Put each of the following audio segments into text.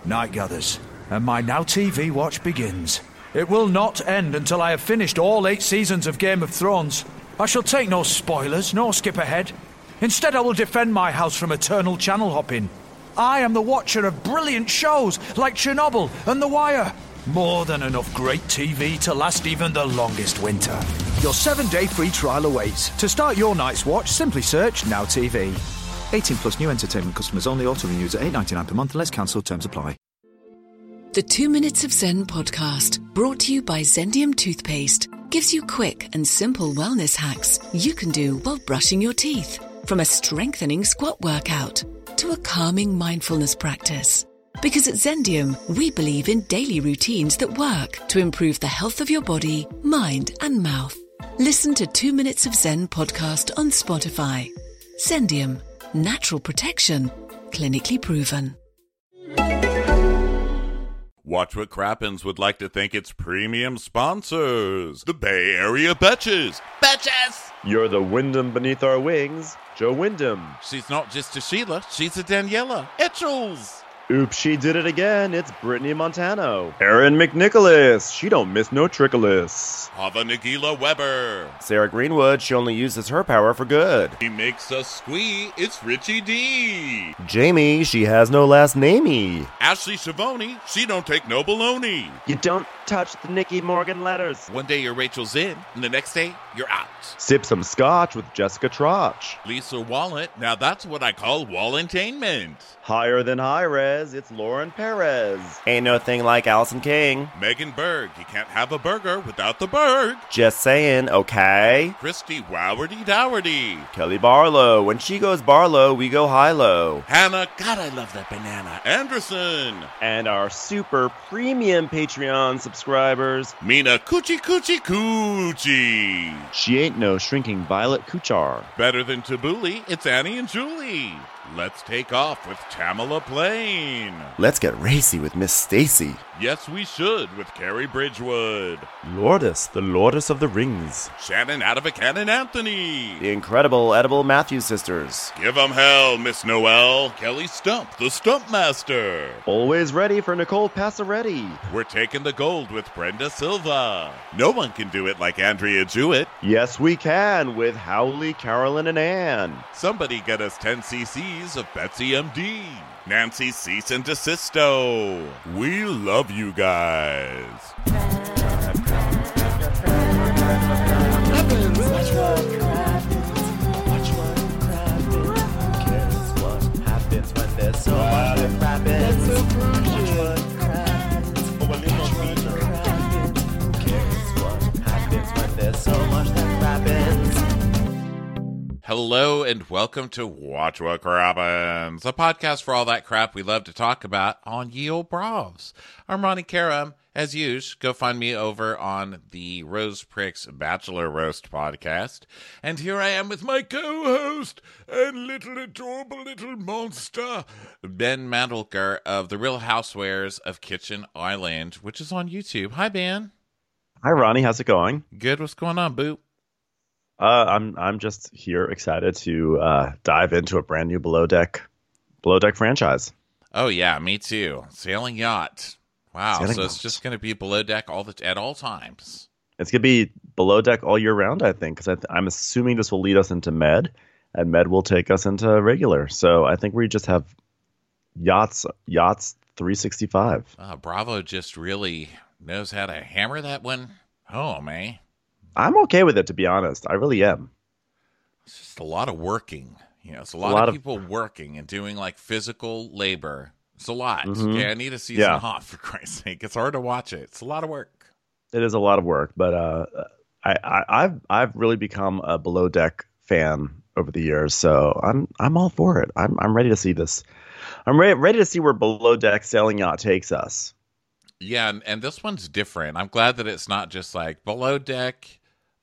Night gathers, and my Now TV watch begins. It will not end until I have finished all 8 seasons of Game of Thrones. I shall take no spoilers, nor skip ahead. Instead, I will defend my house from eternal channel hopping. I am the watcher of brilliant shows like Chernobyl and The Wire. More than enough great TV to last even the longest winter. Your 7-day free trial awaits. To start your night's watch, simply search Now TV. 18 plus new entertainment customers only. Auto renews at $8.99 per month unless cancelled. Terms apply. The 2 Minutes of Zen podcast, brought to you by Zendium Toothpaste, gives you quick and simple wellness hacks you can do while brushing your teeth. From a strengthening squat workout to a calming mindfulness practice. Because at Zendium, we believe in daily routines that work to improve the health of your body, mind, and mouth. Listen to 2 Minutes of Zen podcast on Spotify. Zendium, natural protection, clinically proven. Watch What Crappens would like to thank its premium sponsors, the Bay Area Betches. Betches! You're the Wyndham beneath our wings, Joe Wyndham. She's not just a Sheila, she's a Daniela Etchels. Oops, she did it again. It's Brittany Montano. Erin McNicholas. She don't miss no trickolas. Hava Nagila Weber. Sarah Greenwood. She only uses her power for good. He makes us squee. It's Richie D. Jamie. She has no last namey. Ashley Shavoni. She don't take no baloney. You don't touch the Nikki Morgan letters. One day you're Rachel's in, and the next day you're out. Sip some scotch with Jessica Trotch. Lisa Wallet. Now that's what I call wallentainment. Higher than high res, it's Lauren Perez. Ain't no thing like Allison King. Megan Berg. You can't have a burger without the Berg. Just saying, okay? Christy Wowardy Dowardy. Kelly Barlow. When she goes Barlow, we go high-low. Hannah. God, I love that banana. Anderson. And our super premium Patreon subscribers. Mina Coochie Coochie Coochie. She ain't no shrinking Violet Kuchar. Better than Tabbouleh, it's Annie and Julie. Let's take off with Tamala Plain. Let's get racy with Miss Stacy. Yes, we should with Carrie Bridgewood. Lourdes, the Lourdes of the Rings. Shannon Adavican and Anthony. The incredible Edible Matthews sisters. Give 'em hell, Miss Noel. Kelly Stump, the Stump Master. Always ready for Nicole Passaretti. We're taking the gold with Brenda Silva. No one can do it like Andrea Jewett. Yes, we can with Howley, Carolyn, and Ann. Somebody get us 10 cc's of Betsy MD. Nancy Cease and Desisto. We love you guys. Hello and welcome to Watch What Crappens, a podcast for all that crap we love to talk about on Ye Olde Bravs. I'm Ronnie Karam. As usual, go find me over on the Rose Pricks Bachelor Roast podcast. And here I am with my co-host and little adorable little monster, Ben Mandelker of The Real Housewares of Kitchen Island, which is on YouTube. Hi, Ben. Hi, Ronnie. How's it going? Good. What's going on, Boo? I'm just here excited to dive into a brand new Below Deck franchise. Oh yeah, me too. Sailing yacht. Wow. Sailing so yacht. It's just going to be Below Deck at all times. It's gonna be Below Deck all year round, I think, because I'm assuming this will lead us into Med, and Med will take us into regular. So I think we just have yachts 365. Bravo just really knows how to hammer that one home, eh? I'm okay with it, to be honest. I really am. It's just a lot of working. You know, it's a lot of people working and doing like physical labor. It's a lot. Mm-hmm. Okay, I need a season off, for Christ's sake. It's hard to watch it. It's a lot of work. It is a lot of work, but I've really become a Below Deck fan over the years, so I'm all for it. I'm ready to see this. I'm ready to see where Below Deck Sailing Yacht takes us. Yeah, and this one's different. I'm glad that it's not just like Below Deck,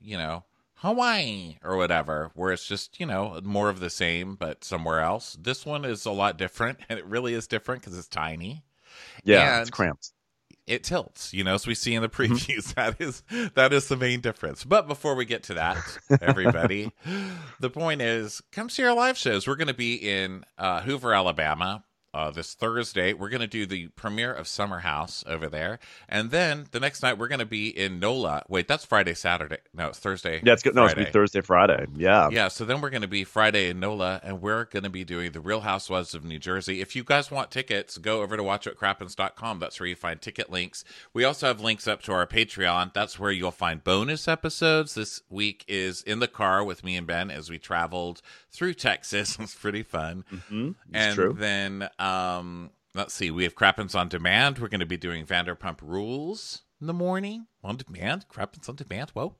Hawaii or whatever, where it's just, more of the same, but somewhere else. This one is a lot different, and it really is different because it's tiny. Yeah, and it's cramped. It tilts, as we see in the previews. That is the main difference. But before we get to that, everybody, the point is, come see our live shows. We're going to be in Hoover, Alabama, this Thursday. We're going to do the premiere of Summer House over there. And then the next night, we're going to be in NOLA. Wait, that's Friday, Saturday. No, it's Thursday. Yeah, it's good. No, it's going to be Thursday, Friday. Yeah. Yeah, so then we're going to be Friday in NOLA, and we're going to be doing The Real Housewives of New Jersey. If you guys want tickets, go over to watchwhatcrappens.com. That's where you find ticket links. We also have links up to our Patreon. That's where you'll find bonus episodes. This week is in the car with me and Ben as we traveled through Texas. It was pretty fun. Mm-hmm. And true. then, let's see, we have Crappens on Demand. We're going to be doing Vanderpump Rules in the morning. On demand? Crappens on Demand? Whoa.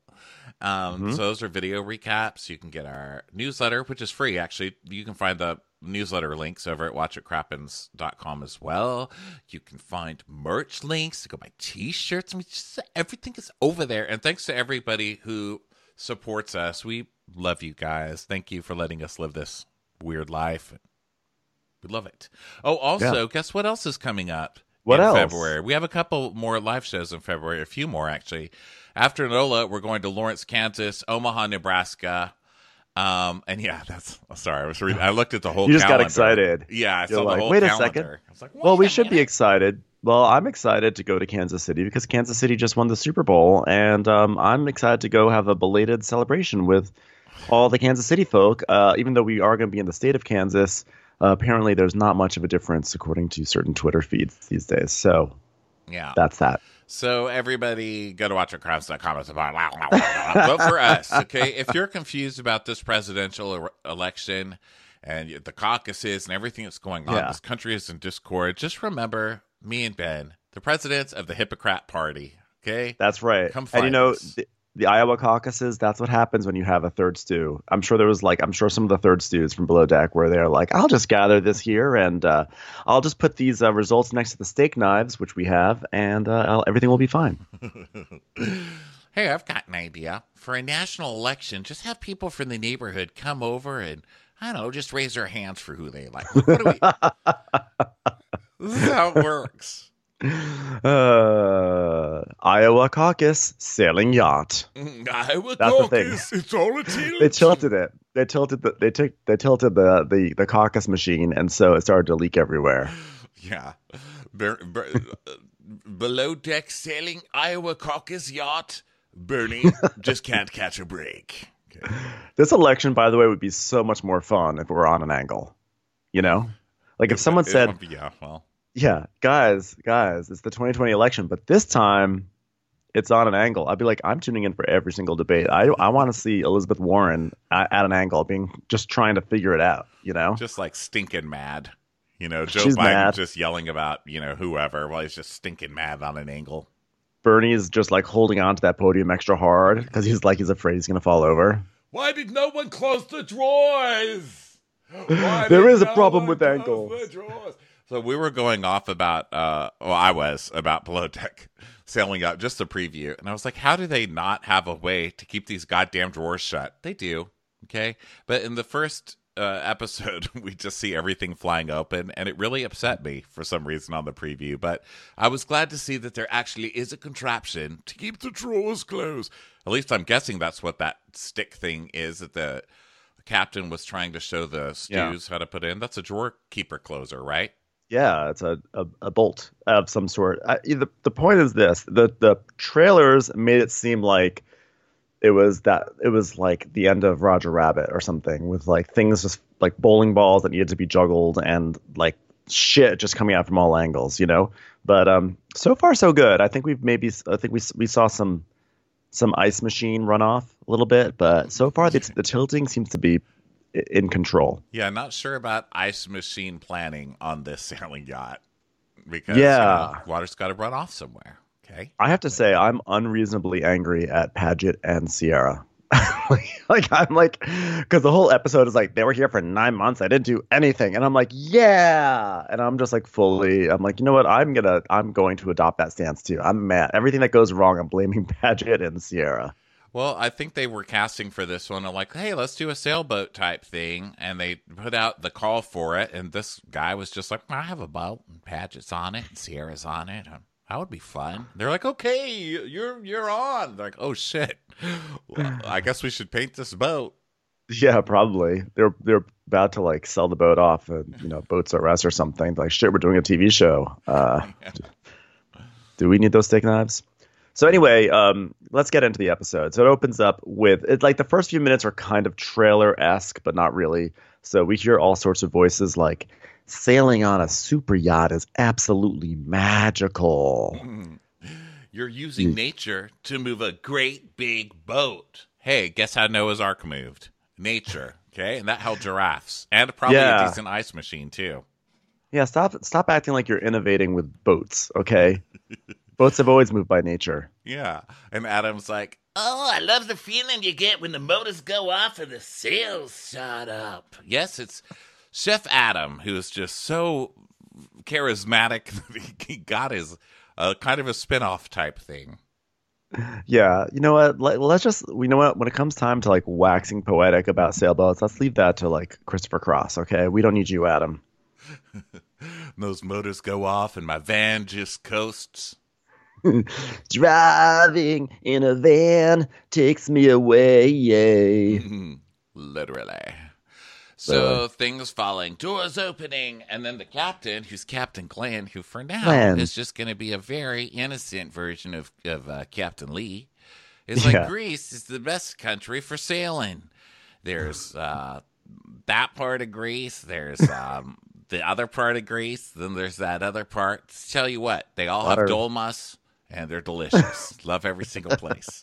So those are video recaps. You can get our newsletter, which is free, actually. You can find the newsletter links over at watchwhatcrappens.com as well. You can find merch links to go buy t-shirts. I mean, just everything is over there. And thanks to everybody who supports us. We love you guys. Thank you for letting us live this weird life. We love it. Oh, also, guess what else is coming up? What else? February. We have a couple more live shows in February, a few more actually. After NOLA, we're going to Lawrence, Kansas, Omaha, Nebraska. And yeah, that's sorry. I looked at the whole. You just calendar. got excited. Yeah, I You're saw like, the whole wait calendar. a second. I was like, Well, we wait a should be minute. excited. Well, I'm excited to go to Kansas City because Kansas City just won the Super Bowl, and I'm excited to go have a belated celebration with all the Kansas City folk. Even though we are going to be in the state of Kansas, apparently there's not much of a difference according to certain Twitter feeds these days. So Yeah. that's that. So everybody go to watchwhatcrappens.com. It's about vote for us, okay? If you're confused about this presidential election and the caucuses and everything that's going on, this country is in discord, just remember me and Ben, the presidents of the Hippocrat Party, okay? That's right. Come And find you know, us. the Iowa caucuses, that's what happens when you have a third stew. I'm sure some of the third stews from Below Deck where they're like, I'll just gather this here and I'll just put these results next to the steak knives, which we have, and everything will be fine. Hey, I've got an idea. For a national election, just have people from the neighborhood come over and, I don't know, just raise their hands for who they like. What do we... This is how it works. Iowa caucus sailing yacht. Iowa That's the thing. caucus, it's all a team. They tilted it. They tilted the caucus machine, and so it started to leak everywhere. Yeah. Below deck sailing Iowa caucus yacht. Bernie just can't catch a break. Okay. This election, by the way, would be so much more fun if it were on an angle. You know, like if someone said, yeah, well. Yeah, guys, it's the 2020 election, but this time it's on an angle. I'd be like, I'm tuning in for every single debate. I want to see Elizabeth Warren at an angle, just trying to figure it out, you know? Just like stinking mad. You know, Joe She's Biden mad. just yelling about, whoever while he's just stinking mad on an angle. Bernie is just like holding on to that podium extra hard because he's afraid he's going to fall over. Why did no one close the drawers? There is a problem with angles. So we were going off about, I was, about Below Deck sailing up, just a preview. And I was like, how do they not have a way to keep these goddamn drawers shut? They do, okay? But in the first episode, we just see everything flying open, and it really upset me for some reason on the preview. But I was glad to see that there actually is a contraption to keep the drawers closed. At least I'm guessing that's what that stick thing is that the captain was trying to show the stews how to put in. That's a drawer keeper closer, right? Yeah, it's a bolt of some sort. The point is this: the trailers made it seem like it was like the end of Roger Rabbit or something, with like things just like bowling balls that needed to be juggled and like shit just coming out from all angles, you know. But so far so good. I think we saw some ice machine runoff a little bit, but so far the tilting seems to be in control. Yeah, not sure about ice machine planning on this sailing yacht because water's got to run off somewhere. Okay, I have to say I'm unreasonably angry at Paget and Sierra. Because the whole episode is like they were here for 9 months. I didn't do anything, and I'm like, yeah, and I'm just like I'm like, you know what? I'm going to adopt that stance too. I'm mad. Everything that goes wrong, I'm blaming Paget and Sierra. Well, I think they were casting for this one. I'm like, hey, let's do a sailboat type thing. And they put out the call for it. And this guy was just like, I have a boat and Paget's on it and Sierra's on it. That would be fun. They're like, okay, you're on. They're like, oh, shit. Well, I guess we should paint this boat. Yeah, probably. They're about to like sell the boat off, and Boats R Us or something. Like shit, we're doing a TV show. Do we need those steak knives? So anyway, let's get into the episode. So it opens up with it like the first few minutes are kind of trailer-esque, but not really. So we hear all sorts of voices like sailing on a super yacht is absolutely magical. You're using nature to move a great big boat. Hey, guess how Noah's Ark moved? Nature. Okay, and that held giraffes and probably a decent ice machine too. Yeah, stop acting like you're innovating with boats, okay? Boats have always moved by nature. Yeah, and Adam's like, oh, I love the feeling you get when the motors go off and the sails shot up. Yes, it's Chef Adam, who is just so charismatic that he got his kind of a spin-off type thing. Yeah, you know what? Let's just, when it comes time to like waxing poetic about sailboats, let's leave that to like Christopher Cross, okay? We don't need you, Adam. Those motors go off and my van just coasts. Driving in a van takes me away, yay. Literally. So things falling, doors opening, and then the captain, who's Captain Glenn, who for now is just going to be a very innocent version of Captain Lee, is like, Greece is the best country for sailing. There's that part of Greece, there's the other part of Greece, then there's that other part. Tell you what, they all have dolmas, and they're delicious. Love every single place.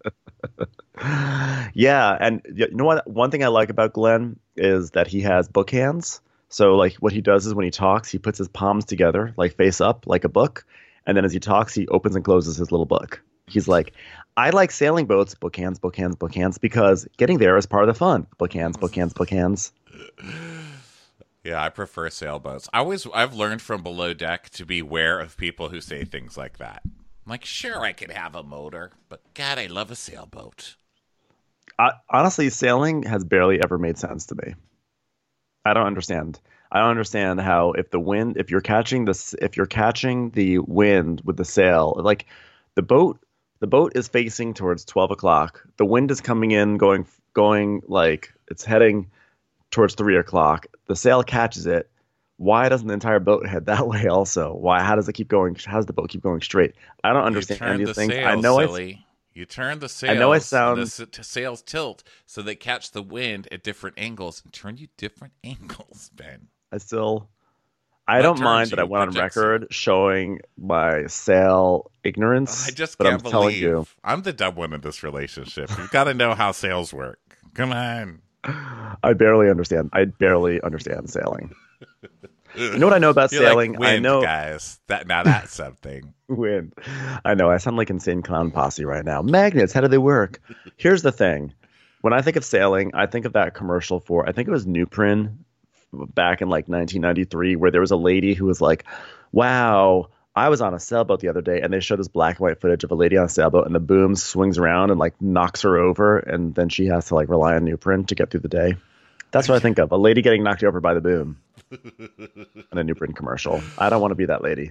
Yeah, and you know what? One thing I like about Glenn is that he has book hands. So like what he does is when he talks, he puts his palms together, like face up, like a book. And then as he talks, he opens and closes his little book. He's like, I like sailing boats, book hands, book hands, book hands, because getting there is part of the fun. Book hands, book hands, book hands. Yeah, I prefer sailboats. I've learned from Below Deck to beware of people who say things like that. I'm like, sure, I could have a motor, but God, I love a sailboat. Honestly, sailing has barely ever made sense to me. I don't understand. I don't understand how if you're catching the wind with the sail, like the boat is facing towards 12 o'clock. The wind is coming in, going like it's heading towards 3 o'clock. The sail catches it. Why doesn't the entire boat head that way also? Why? How does it keep going? How does the boat keep going straight? I don't understand these things. I know you turn the sails. I know I sound. The sails tilt so they catch the wind at different angles and turn you different angles, Ben. I don't mind that I went on record showing my sail ignorance. I just can't believe I'm the dumb one in this relationship. You've got to know how sails work. Come on. I barely understand sailing. You know what I know about sailing? Like wind, I know, guys. That's something. Wind. I know. I sound like Insane Clown Posse right now. Magnets. How do they work? Here's the thing. When I think of sailing, I think of that commercial for. I think it was Nuprin back in like 1993, where there was a lady who was like, "Wow, I was on a sailboat the other day," and they showed this black and white footage of a lady on a sailboat, and the boom swings around and like knocks her over, and then she has to like rely on Nuprin to get through the day. That's what I think of. A lady getting knocked over by the boom. In a Nuprin commercial. I don't want to be that lady.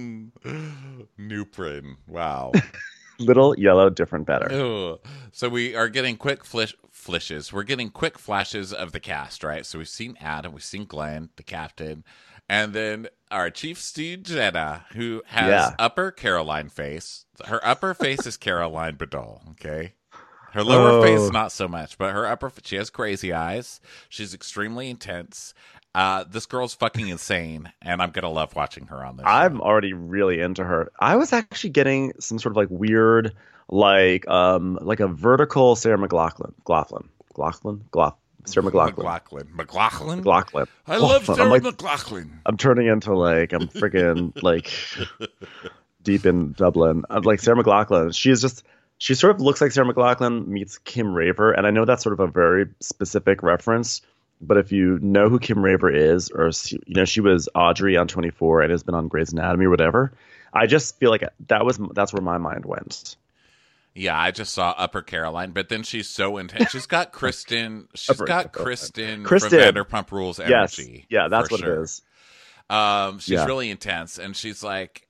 Nuprin. Wow. Little yellow, different, better. Ew. So we are getting quick flashes. We're getting quick flashes of the cast, right? So we've seen Adam, we've seen Glenn, the captain, and then our chief steward Jenna, who has upper Caroline face. Her upper face is Caroline Bedell, okay? Her lower face, not so much, but her upper, she has crazy eyes. She's extremely intense. This girl's fucking insane, and I'm gonna love watching her on this show. I'm already really into her. I was actually getting some sort of like weird, like a vertical Sarah McLachlan. Sarah McLachlan. McLachlan. I love Sarah McLachlan. I'm turning into like I'm freaking like deep in Dublin. I'm like Sarah McLachlan. She sort of looks like Sarah McLachlan meets Kim Raver, and I know that's sort of a very specific reference. But if you know who Kim Raver is, or she was Audrey on 24 and has been on Grey's Anatomy or whatever, I just feel like that's where my mind went. Yeah, I just saw Upper Caroline, but then she's so intense. She's got Kristen. She's got Kristen from Vanderpump Rules energy. Yes. Yeah, that's what it is. She's really intense, and she's like,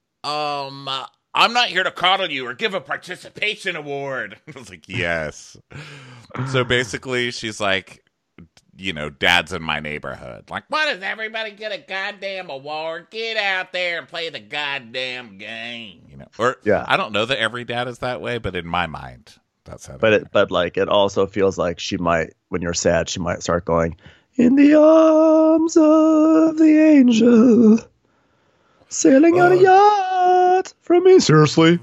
I'm not here to coddle you or give a participation award. I was like, yes. So basically, she's like, dad's in my neighborhood. Like, why does everybody get a goddamn award? Get out there and play the goddamn game. Or Yeah. I don't know that every dad is that way, but in my mind, that's how. But like it also feels like she might, when you're sad, she might start going, "In the arms of the angel, sailing on a yacht from me." Seriously.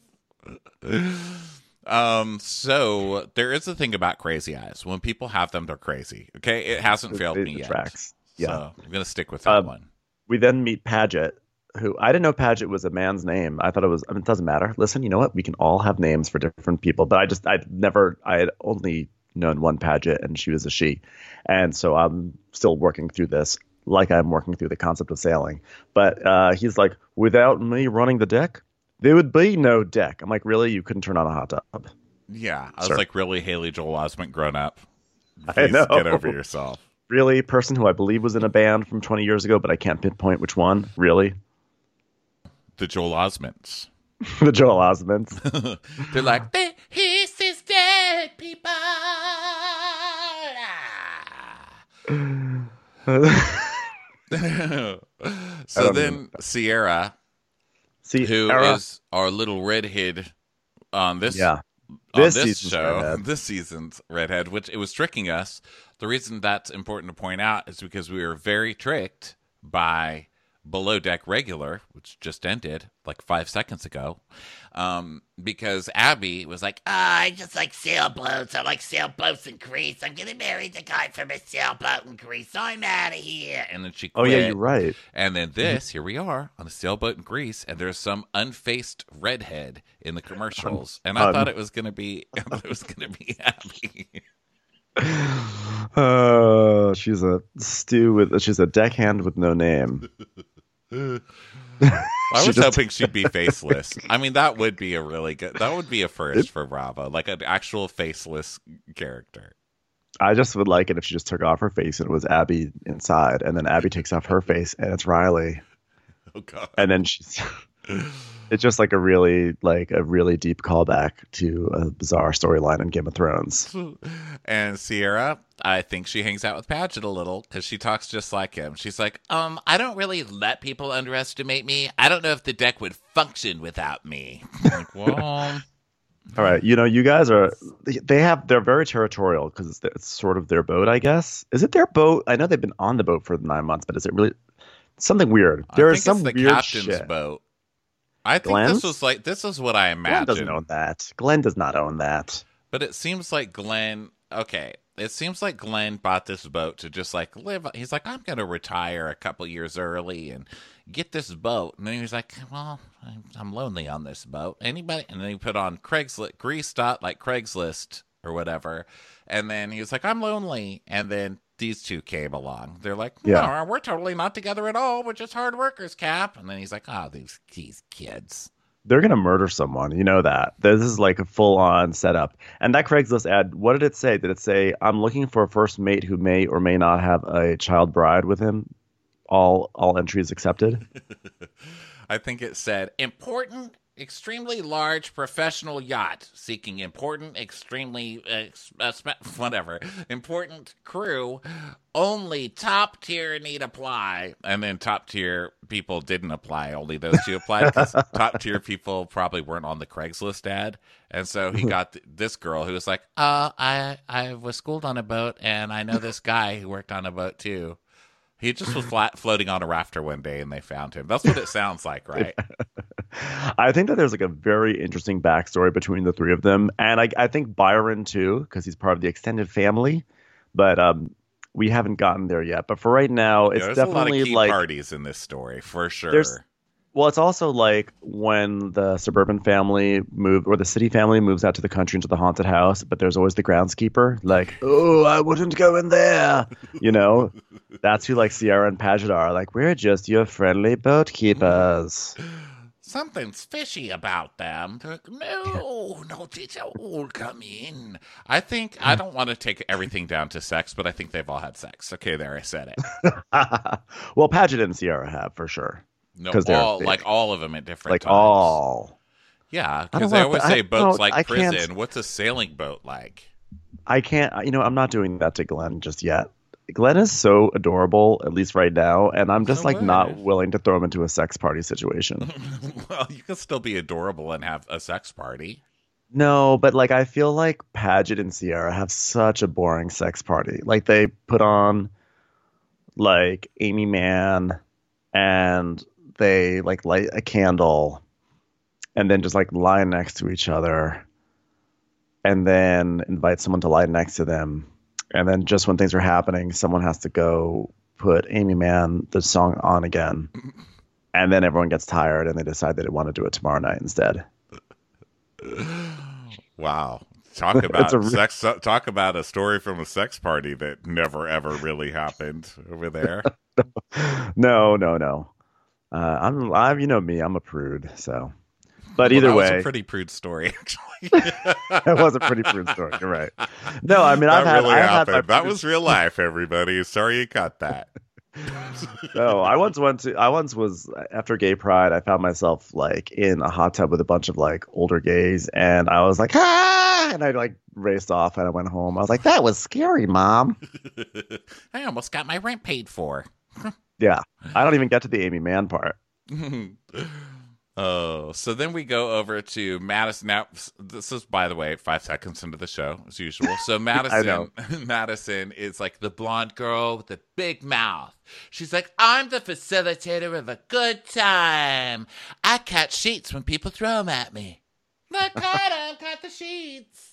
So there is a thing about crazy eyes. When people have them, they're crazy. Okay, it hasn't failed me yet. Tracks. Yeah. So I'm gonna stick with that one. We then meet Paget, who I didn't know Paget was a man's name. I thought it was. I mean, it doesn't matter. Listen, you know what? We can all have names for different people, but I had only known one Paget, and she was a she, and so I'm still working through this, like I'm working through the concept of sailing. But he's like, without me running the deck, there would be no deck. I'm like, really? You couldn't turn on a hot tub? Yeah, I was like, really, Haley Joel Osment grown up? I Please know. Get over yourself. Really? Person who I believe was in a band from 20 years ago, but I can't pinpoint which one. Really? The Joel Osments. The Joel Osments. They're like, he's is dead, people. So then Sierra, who is our little redhead on this this season's redhead, which it was tricking us. The reason that's important to point out is because we were very tricked by Below Deck Regular, which just ended like 5 seconds ago, because Abby was like, I just like sailboats. I like sailboats in Greece. I'm gonna marry the guy from a sailboat in Greece. I'm out of here. And then she quit. Oh yeah, you're right. And then here we are on a sailboat in Greece, and there's some unfaced redhead in the commercials, and I thought it was gonna be Abby. She's a deckhand with no name. I was hoping she'd be faceless. I mean, that would be a first for Bravo, like an actual faceless character. I just would like it if she just took off her face and it was Abby inside, and then Abby takes off her face and it's Riley. Oh God! And then it's just like a really deep callback to a bizarre storyline in Game of Thrones. And Sierra, I think she hangs out with Paget a little because she talks just like him. She's like, I don't really let people underestimate me. I don't know if the deck would function without me. I'm like, well. All right, you guys they're very territorial because it's sort of their boat, I guess. Is it their boat? I know they've been on the boat for 9 months, but is it really something weird? There is some weird captain's boat. I think Glenn's? this is what I imagine. Glenn doesn't own that. Glenn does not own that. But it seems like Glenn bought this boat to just like live. He's like, I'm going to retire a couple years early and get this boat. And then he was like, well, I'm lonely on this boat. Anybody? And then he put on Craigslist, Craigslist or whatever. And then he was like, I'm lonely. And then these two came along. They're like, no, we're totally not together at all. We're just hard workers, Cap. And then he's like, oh, these kids. They're going to murder someone. You know that. This is like a full-on setup. And that Craigslist ad, what did it say? Did it say, I'm looking for a first mate who may or may not have a child bride with him? All entries accepted? I think it said, important, extremely large professional yacht seeking important, extremely, important crew. Only top tier need apply. And then top tier people didn't apply. Only those two applied because top tier people probably weren't on the Craigslist ad. And so he got this girl who was like, I was schooled on a boat and I know this guy who worked on a boat too. He just was floating on a rafter one day and they found him. That's what it sounds like, right? I think that there's like a very interesting backstory between the three of them. And I think Byron too, because he's part of the extended family. But we haven't gotten there yet. But for right now, it's definitely a lot of key like parties in this story, for sure. Well, it's also like when the suburban family or the city family moves out to the country into the haunted house, but there's always the groundskeeper. Like, oh, I wouldn't go in there. That's who like Sierra and Paget are. Like, we're just your friendly boat keepers. Something's fishy about them. They're like, no, they don't come in. I think, I don't want to take everything down to sex, but I think they've all had sex. Okay, there, I said it. Well, Paget and Sierra have, for sure. No, all of them at different times. All. Yeah, because they always say boats like prison. What's a sailing boat like? I can't, I'm not doing that to Glenn just yet. Glenn is so adorable, at least right now, and I'm just So not what? willing to throw him into a sex party situation. Well, you can still be adorable and have a sex party. No, but like I feel like Paget and Sierra have such a boring sex party. Like they put on like Amy Mann and they like light a candle and then just like lie next to each other and then invite someone to lie next to them. And then just when things are happening, someone has to go put Amy Mann the song on again. And then everyone gets tired and they decide that they want to do it tomorrow night instead. Wow. Talk about sex. Talk about a story from a sex party that never ever really happened over there. No. I'm you know me, I'm a prude, so. But either that way, was a pretty prude story, actually. It was a pretty prude story. You're right. No, I mean, That I've really had happened. That was real life, everybody. Sorry you got that. No, I once was after Gay Pride. I found myself like in a hot tub with a bunch of like older gays, and I was like, ah, and I like raced off and I went home. I was like, that was scary, Mom. I almost got my rent paid for. Yeah, I don't even get to the Amy Mann part. Oh, so then we go over to Madison. Now, this is, by the way, 5 seconds into the show, as usual. So Madison, Madison is like the blonde girl with the big mouth. She's like, I'm the facilitator of a good time. I catch sheets when people throw them at me. Look, I got the sheets.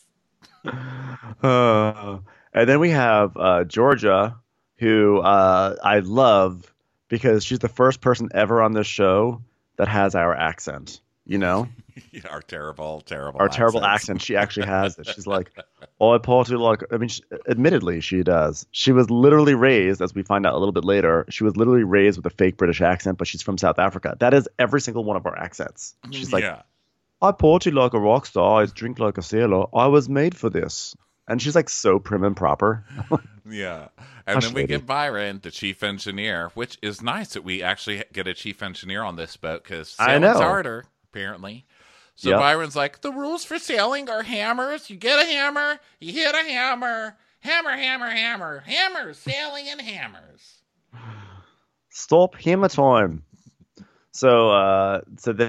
And then we have Georgia, who I love because she's the first person ever on this show that has our accent, Our terrible accent. She actually has it. She's like, oh, I party like, I mean, admittedly, she does. She was literally raised, as we find out a little bit later, she was literally raised with a fake British accent, but she's from South Africa. That is every single one of our accents. She's like, I party like a rock star. I drink like a sailor. I was made for this. And she's like so prim and proper. Yeah. And then we get Byron, the chief engineer, which is nice that we actually get a chief engineer on this boat because sailing's harder, apparently. So Byron's like, the rules for sailing are hammers. You get a hammer, you hit a hammer. Hammer, hammer, hammer. Hammers, sailing, and hammers. Stop hammer time. So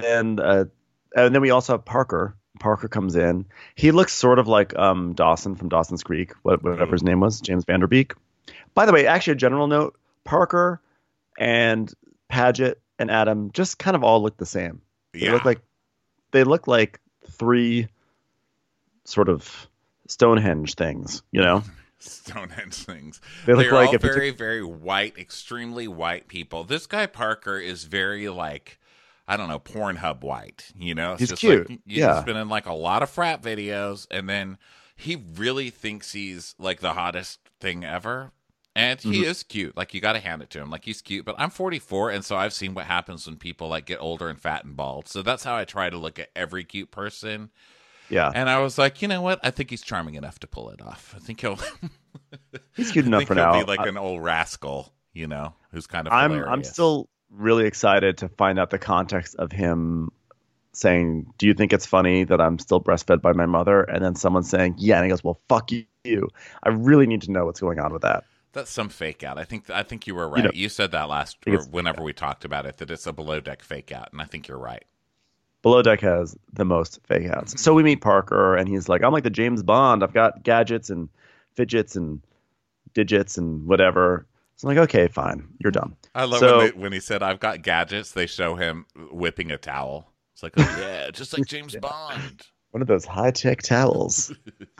and then we also have Parker. Parker comes in. He looks sort of like Dawson from Dawson's Creek, whatever his name was, James Vanderbeek. By the way, actually, a general note: Parker and Paget and Adam just kind of all look the same. They look like three sort of Stonehenge things, Stonehenge things. They look like all very, very white, extremely white people. This guy Parker is very like, I don't know, Pornhub white, It's he's just cute. Like, he's been in like a lot of frat videos, and then he really thinks he's like the hottest thing ever. And he is cute. Like, you got to hand it to him. Like, he's cute. But I'm 44, and so I've seen what happens when people like get older and fat and bald. So that's how I try to look at every cute person. Yeah. And I was like, you know what? I think he's charming enough to pull it off. I think he's cute enough for now. He'll be like an old rascal, who's kind of hilarious. I'm still really excited to find out the context of him saying, do you think it's funny that I'm still breastfed by my mother? And then someone saying, yeah. And he goes, well, fuck you. I really need to know what's going on with that. That's some fake out. I think you were right. You said that whenever we talked about it, that it's a below deck fake out, and I think you're right. Below Deck has the most fake outs. So we meet Parker, and he's like, I'm like the James Bond. I've got gadgets and fidgets and digits and whatever. So I'm like, okay, fine. You're dumb. I love when he said, I've got gadgets, they show him whipping a towel. It's like, oh, yeah, just like James Bond. One of those high-tech towels.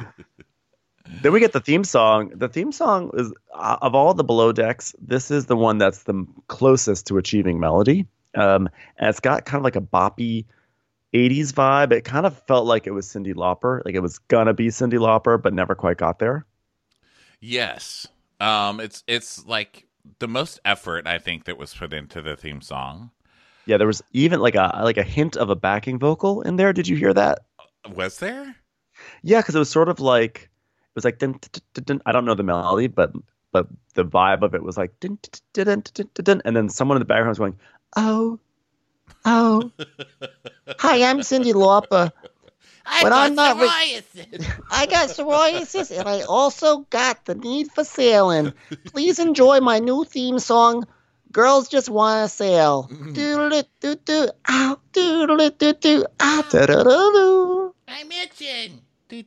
Then we get the theme song. The theme song is, of all the Below Decks, this is the one that's the closest to achieving melody. And it's got kind of like a boppy 80s vibe. It kind of felt like it was Cyndi Lauper. Like it was gonna be Cyndi Lauper, but never quite got there. Yes. It's like the most effort, I think, that was put into the theme song. Yeah, there was even like a hint of a backing vocal in there. Did you hear that? Was there? Yeah, because it was sort of like, it was like, dun, dun, dun, dun. I don't know the melody, but the vibe of it was like, dun, dun, dun, dun, dun, dun, and then someone in the background was going, oh, hi, I'm Cyndi Lauper. when I'm not I got psoriasis, and I also got the need for sailing. Please enjoy my new theme song, Girls Just Wanna Sail. Doodle-doo-doo-doo, ow, doodle-doo-doo-doo, ow, da-da-da-doo. I'm itching.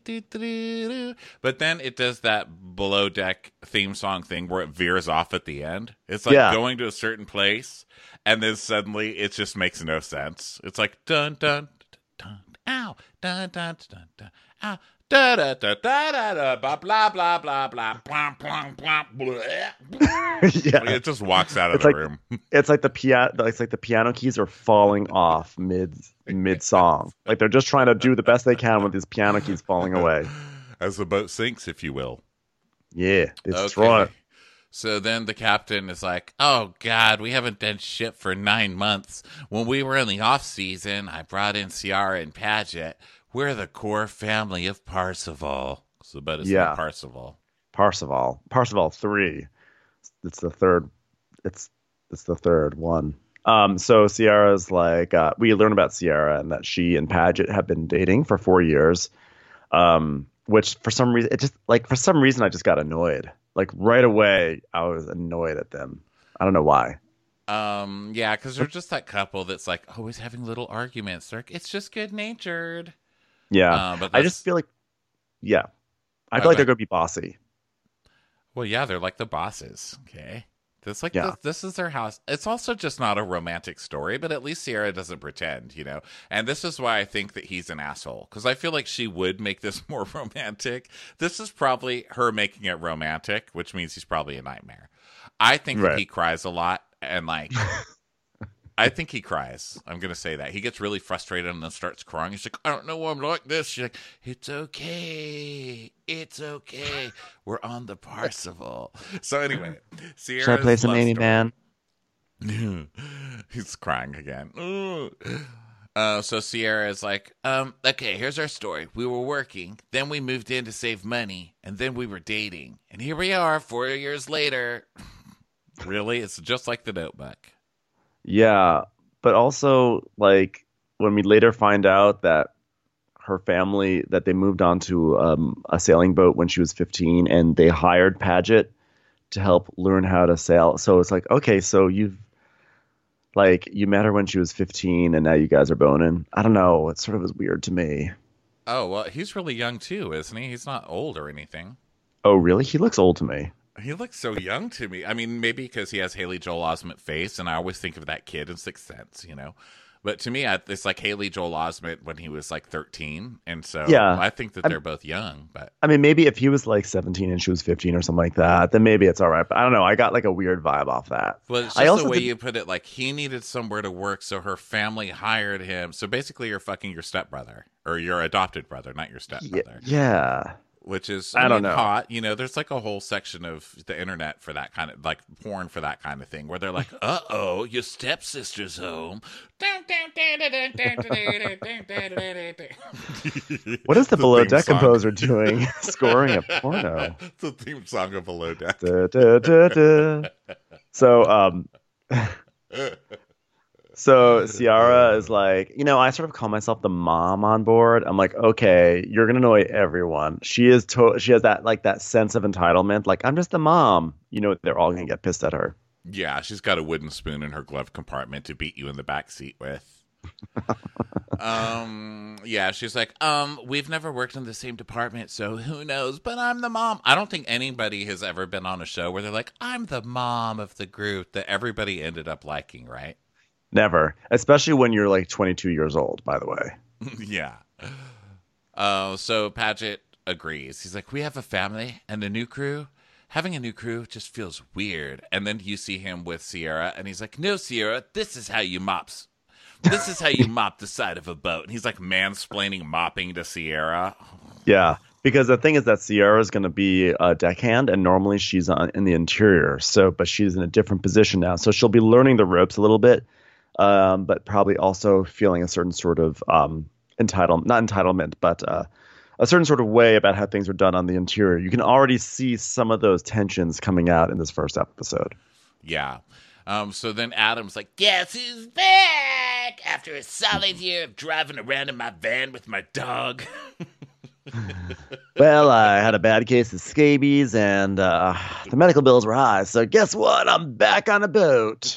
But then it does that below deck theme song thing where it veers off at the end. It's like going to a certain place, and then suddenly it just makes no sense. It's like dun dun dun, ow, dun dun dun dun, ow, da da da da da da, blah blah blah blah blah, blah blah blah blah. Yeah, it just walks out of the room. It's like the piano keys are falling off mid song. Like they're just trying to do the best they can with these piano keys falling away. As the boat sinks, if you will. Yeah, destroy it. So then the captain is like, oh, God, we haven't done shit for 9 months. When we were in the off season, I brought in Ciara and Paget. We're the core family of Parzival. So the boat is named Parzival. Parzival 3. It's the third. It's the third one. So Ciara's like, we learn about Ciara and that she and Paget have been dating for 4 years. Which for some reason, I just got annoyed. Like right away, I was annoyed at them. I don't know why. Yeah, because they're just that couple that's like always having little arguments. They're like, it's just good natured. Yeah, but I just feel like, I feel like they're gonna be bossy. Well, yeah, they're like the bosses. Okay. This this is their house. It's also just not a romantic story, but at least Ciara doesn't pretend, you know. And this is why I think that he's an asshole, because I feel like she would make this more romantic. This is probably her making it romantic, which means he's probably a nightmare. I think that he cries a lot, and like, I think he cries. I'm gonna say that he gets really frustrated and then starts crying. He's like, I don't know why I'm like this. She's like, it's okay. We're on the Parzival. So anyway, Ciara's should I play some Amy Man? He's crying again. So Ciara is like, okay, here's our story. We were working, then we moved in to save money, and then we were dating, and here we are 4 years later. Really, it's just like the Notebook. Yeah, but also like when we later find out that her family, that they moved onto a sailing boat when she was 15, and they hired Paget to help learn how to sail. So it's like, okay, so you met her when she was 15, and now you guys are boning. I don't know. It sort of was weird to me. Oh, well, he's really young too, isn't he? He's not old or anything. Oh, really? He looks old to me. He looks so young to me. I mean, maybe because he has Haley Joel Osment face, and I always think of that kid in Sixth Sense, you know. But to me, it's like Haley Joel Osment when he was like 13, and so I think that they're both young. But I mean, maybe if he was like 17 and she was 15 or something like that, then maybe it's all right. But I don't know. I got like a weird vibe off that. Well, it's just the way you put it. Like he needed somewhere to work, so her family hired him. So basically, you're fucking your stepbrother or your adopted brother, not your stepbrother. Yeah. Which is I don't know. Hot. You know, there's like a whole section of the internet for that kind of, like porn for that kind of thing, where they're like, "Uh-oh, your stepsister's home." What is the Below Deck composer doing? Scoring a porno. It's the theme song of Below Deck. Da, da, da, da. So Ciara is like, you know, I sort of call myself the mom on board. I'm like, okay, you're gonna annoy everyone. She has that like that sense of entitlement. Like, I'm just the mom. You know, they're all gonna get pissed at her. Yeah, she's got a wooden spoon in her glove compartment to beat you in the back seat with. Yeah, she's like, we've never worked in the same department, so who knows? But I'm the mom. I don't think anybody has ever been on a show where they're like, I'm the mom of the group that everybody ended up liking, right? Never. Especially when you're like 22 years old, by the way. Yeah. So Paget agrees. He's like, we have a family and a new crew. Having a new crew just feels weird. And then you see him with Ciara, and he's like, no, Ciara, this is how you mop the side of a boat. And he's like mansplaining mopping to Ciara. Yeah. Because the thing is that Ciara is going to be a deckhand, and normally she's in the interior. But she's in a different position now. So she'll be learning the ropes a little bit. But probably also feeling a certain sort of not entitlement, but a certain sort of way about how things are done on the interior. You can already see some of those tensions coming out in this first episode. Yeah. So then Adam's like, guess who's back? back after a solid year of driving around in my van with my dog. Well, I had a bad case of scabies, and the medical bills were high. So guess what? I'm back on a boat.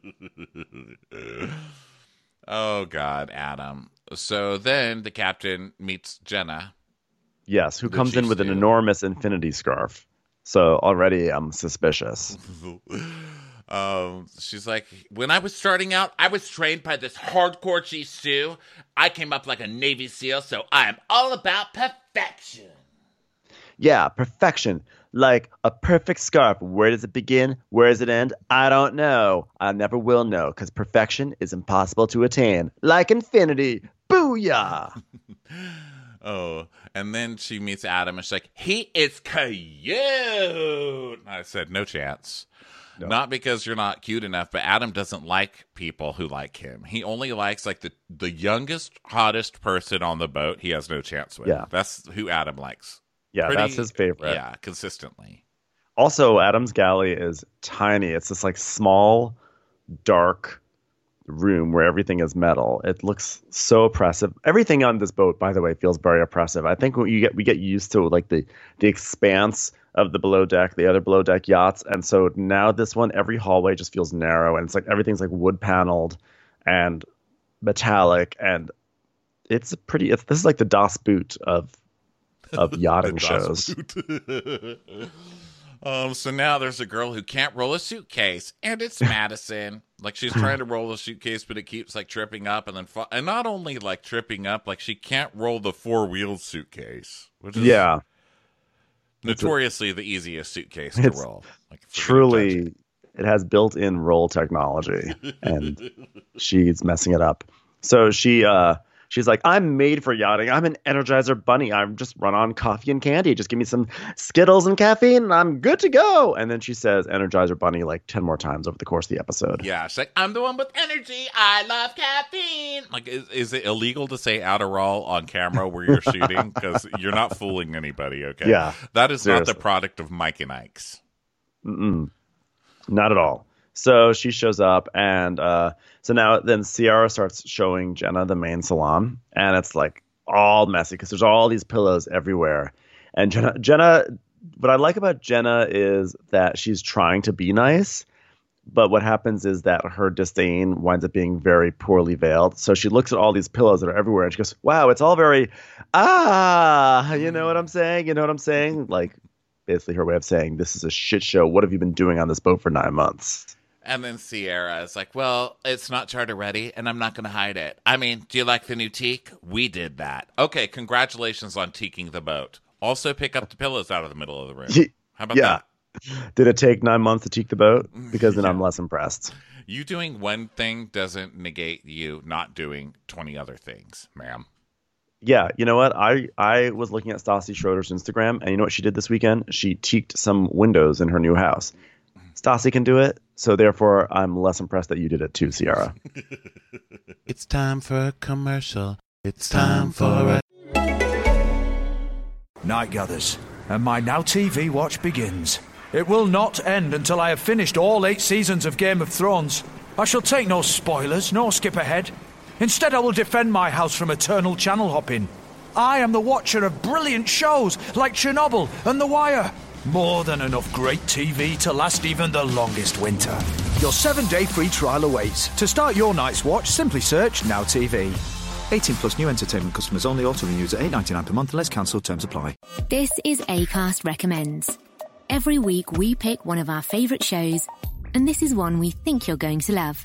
Oh, God, Adam. So then the captain meets Jenna. Yes, who comes in with an enormous infinity scarf. So already I'm suspicious. She's like, when I was starting out, I was trained by this hardcore Jisoo. I came up like a Navy SEAL, so I am all about perfection. Yeah, perfection. Like a perfect scarf. Where does it begin? Where does it end? I don't know. I never will know, because perfection is impossible to attain. Like infinity. Booyah! Oh, and then she meets Adam, and she's like, he is cute. I said, no chance. No. Not because you're not cute enough, but Adam doesn't like people who like him. He only likes like the youngest, hottest person on the boat. He has no chance with. Yeah. That's who Adam likes. Yeah, that's his favorite. Yeah, consistently. Also, Adam's galley is tiny. It's this like small, dark room where everything is metal. It looks so oppressive. Everything on this boat, by the way, feels very oppressive. I think we get used to like the expanse of the below deck, the other below deck yachts, and so now this one, every hallway just feels narrow, and it's like everything's like wood paneled and metallic, and this is like the Das Boot of yachting shows. So now there's a girl who can't roll a suitcase, and it's Madison. Like, she's trying to roll a suitcase, but it keeps like tripping up, and then and not only like tripping up, like she can't roll the 4-wheeled suitcase, which is notoriously the easiest suitcase to roll. Like, truly, it has built-in roll technology, and she's messing it up. So she's like, I'm made for yachting. I'm an Energizer bunny. I'm just run on coffee and candy. Just give me some Skittles and caffeine, and I'm good to go. And then she says Energizer bunny like 10 more times over the course of the episode. Yeah, she's like, I'm the one with energy. I love caffeine. Like, is it illegal to say Adderall on camera where you're shooting? Because you're not fooling anybody, okay? Yeah. That is seriously not the product of Mike and Ike's. Mm-mm. Not at all. So she shows up, and so now then Ciara starts showing Jenna the main salon, and it's like all messy because there's all these pillows everywhere. And Jenna, what I like about Jenna is that she's trying to be nice, but what happens is that her disdain winds up being very poorly veiled. So she looks at all these pillows that are everywhere, and she goes, wow, it's all very, you know what I'm saying? You know what I'm saying? Like, basically her way of saying, this is a shit show. What have you been doing on this boat for 9 months? And then Ciara is like, well, it's not charter ready, and I'm not going to hide it. I mean, do you like the new teak? We did that. Okay, congratulations on teaking the boat. Also pick up the pillows out of the middle of the room. How about that? Did it take 9 months to teak the boat? Because then I'm less impressed. You doing one thing doesn't negate you not doing 20 other things, ma'am. Yeah, you know what? I was looking at Stassi Schroeder's Instagram, and you know what she did this weekend? She teaked some windows in her new house. Stassi can do it, so therefore I'm less impressed that you did it too, Ciara. It's time for a commercial. It's time for a... Night gathers, and my Now TV watch begins. It will not end until I have finished all 8 seasons of Game of Thrones. I shall take no spoilers, nor skip ahead. Instead, I will defend my house from eternal channel hopping. I am the watcher of brilliant shows like Chernobyl and The Wire. More than enough great TV to last even the longest winter. Your 7-day free trial awaits. To start your night's watch, simply search Now TV. 18 plus new entertainment customers only. Auto renews at $8.99 per month unless cancelled. Terms apply. This is Acast Recommends. Every week we pick one of our favourite shows, and this is one we think you're going to love.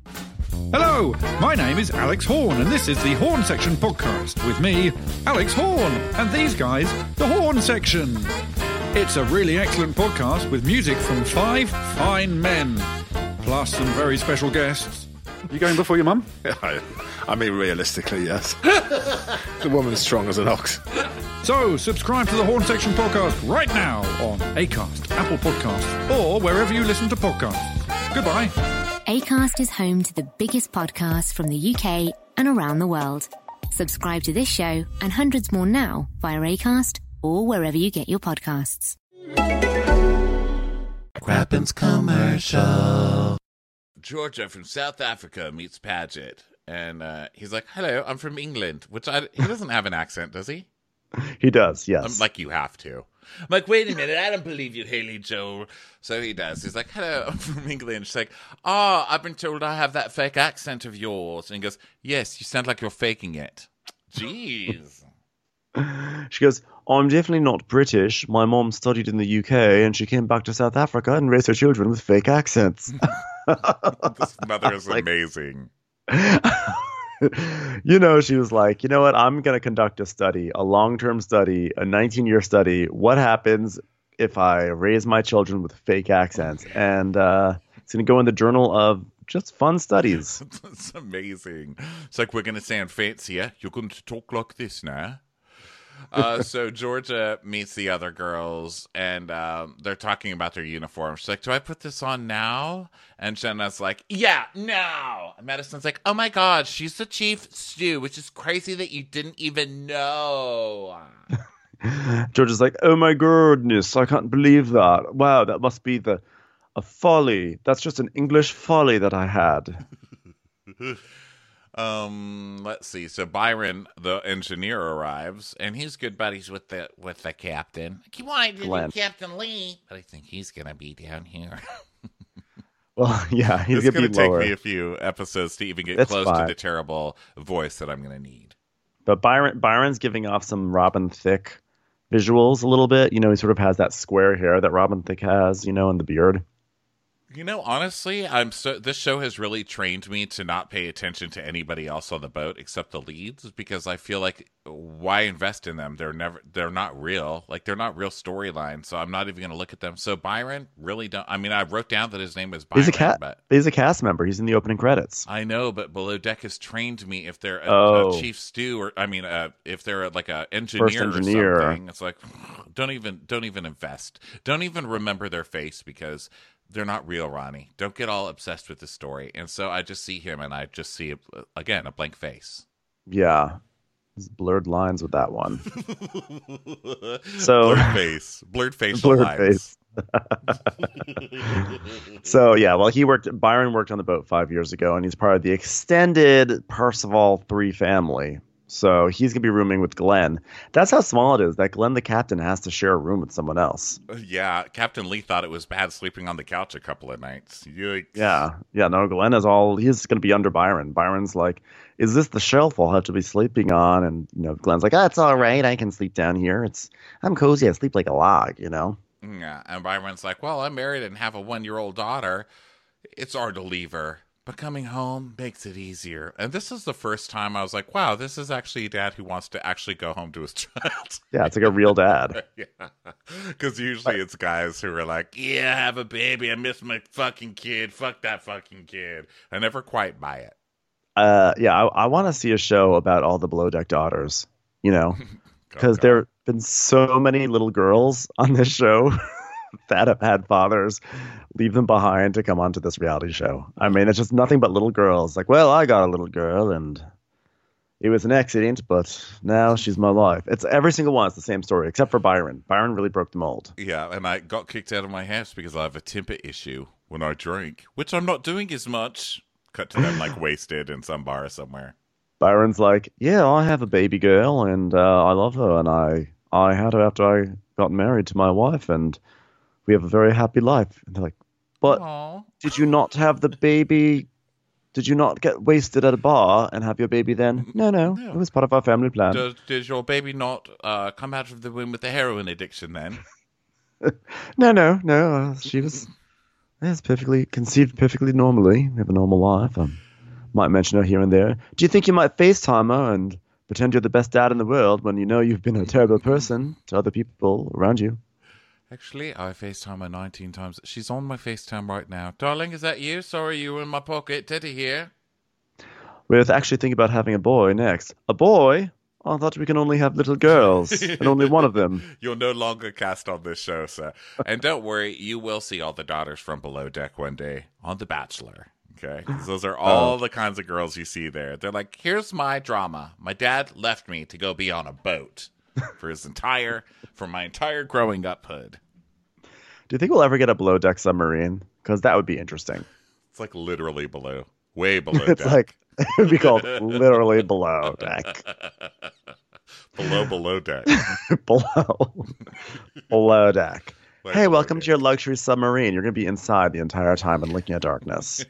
Hello, my name is Alex Horn, and this is the Horn Section podcast with me, Alex Horn, and these guys, the Horn Section. It's a really excellent podcast with music from 5 fine men, plus some very special guests. You going before your mum? I mean, realistically, yes. The woman's strong as an ox. So, subscribe to the Horn Section podcast right now on Acast, Apple Podcasts, or wherever you listen to podcasts. Goodbye. Acast is home to the biggest podcasts from the UK and around the world. Subscribe to this show and hundreds more now via Acast or wherever you get your podcasts. Crappens commercial. Georgia from South Africa meets Paget. and he's like, "Hello, I'm from England," which he doesn't have an accent, does he? He does, yes. Like you have to. I'm like, wait a minute, I don't believe you, Haley Joel. So he does. He's like, "Hello, I'm from England." She's like, "Oh, I've been told I have that fake accent of yours." And he goes, "Yes, you sound like you're faking it." Jeez. She goes, "I'm definitely not British. My mom studied in the UK and she came back to South Africa and raised her children with fake accents." This mother is amazing. She was like, "You know what? I'm going to conduct a study, a long-term study, a 19-year study. What happens if I raise my children with fake accents?" And it's going to go in the Journal of just fun studies. It's amazing. It's like, we're going to sound fancier. You're going to talk like this now. So Georgia meets the other girls, and they're talking about their uniforms. She's like, "Do I put this on now?" And Jenna's like, "Yeah, now." And Madison's like, "Oh my God, she's the chief stew, which is crazy that you didn't even know." Georgia's like, "Oh my goodness, I can't believe that. Wow, that must be a folly. That's just an English folly that I had." Let's see. So Byron, the engineer, arrives, and he's good buddies with the captain. He wanted to be Captain Lee, but I think he's gonna be down here. Well, yeah, he's gonna be take lower. me a few episodes to even get That's close fine. to the terrible voice that I'm gonna need. But Byron's giving off some Robin Thicke visuals a little bit. He sort of has that square hair that Robin Thicke has, and the beard. Honestly, this show has really trained me to not pay attention to anybody else on the boat except the leads, because I feel like, why invest in them? They're not real. Like, they're not real storylines, so I'm not even going to look at them. So Byron, really don't. I mean, I wrote down that his name is Byron. He's a cast member. He's in the opening credits. I know, but Below Deck has trained me. If they're a chief stew, or if they're like a engineer or something, it's like, don't even invest. Don't even remember their face, because they're not real, Ronnie. Don't get all obsessed with the story. And so I just see him, and I just see, again, a blank face. Yeah. There's blurred lines with that one. So blurred facial lines. So yeah, well, Byron worked on the boat 5 years ago, and he's part of the extended Percival 3 family. So he's going to be rooming with Glenn. That's how small it is, that Glenn, the captain, has to share a room with someone else. Yeah, Captain Lee thought it was bad sleeping on the couch a couple of nights. Yikes. Yeah, no, Glenn he's going to be under Byron. Byron's like, "Is this the shelf I'll have to be sleeping on?" And, Glenn's like, "It's all right. I can sleep down here. I'm cozy. I sleep like a log, Yeah, and Byron's like, "Well, I'm married and have a 1-year-old daughter. It's hard to leave her. But coming home makes it easier." And this is the first time I was like, wow, this is actually a dad who wants to actually go home to his child. Yeah, it's like a real dad. Yeah. Because usually it's guys who are like, "Yeah, have a baby. I miss my fucking kid. Fuck that fucking kid." I never quite buy it. I want to see a show about all the Below Deck daughters, because there have been so many little girls on this show that have had fathers leave them behind to come onto this reality show. I mean, it's just nothing but little girls. Like, "Well, I got a little girl and it was an accident, but now she's my wife." It's every single one. It's the same story, except for Byron. Byron really broke the mold. Yeah, and I got kicked out of my house because I have a temper issue when I drink, which I'm not doing as much. Cut to them like wasted in some bar somewhere. Byron's like, "Yeah, I have a baby girl and I love her, and I had her after I got married to my wife, and we have a very happy life." And they're like, "But Aww. Did you not have the baby? Did you not get wasted at a bar and have your baby then?" No. It was part of our family plan. Did your baby not come out of the womb with a heroin addiction then? No. She was conceived perfectly normally. We have a normal life. Might mention her here and there. Do you think you might FaceTime her and pretend you're the best dad in the world when you know you've been a terrible person to other people around you?" Actually, I FaceTime her 19 times. She's on my FaceTime right now. "Darling, is that you? Sorry, you were in my pocket. Teddy here." We're actually thinking about having a boy next. A boy? Oh, I thought we can only have little girls, and only one of them. You'll no longer cast on this show, sir. And don't worry, you will see all the daughters from Below Deck one day on The Bachelor. Okay? 'Cause those are all the kinds of girls you see there. They're like, "Here's my drama. My dad left me to go be on a boat for my entire growing up hood." Do you think we'll ever get a Below Deck submarine? Because that would be interesting. It's like literally below. Way below It's deck. like It would be called literally Below Deck. Below deck. Below Deck. Like Hey, welcome to your luxury submarine. You're going to be inside the entire time and looking at darkness.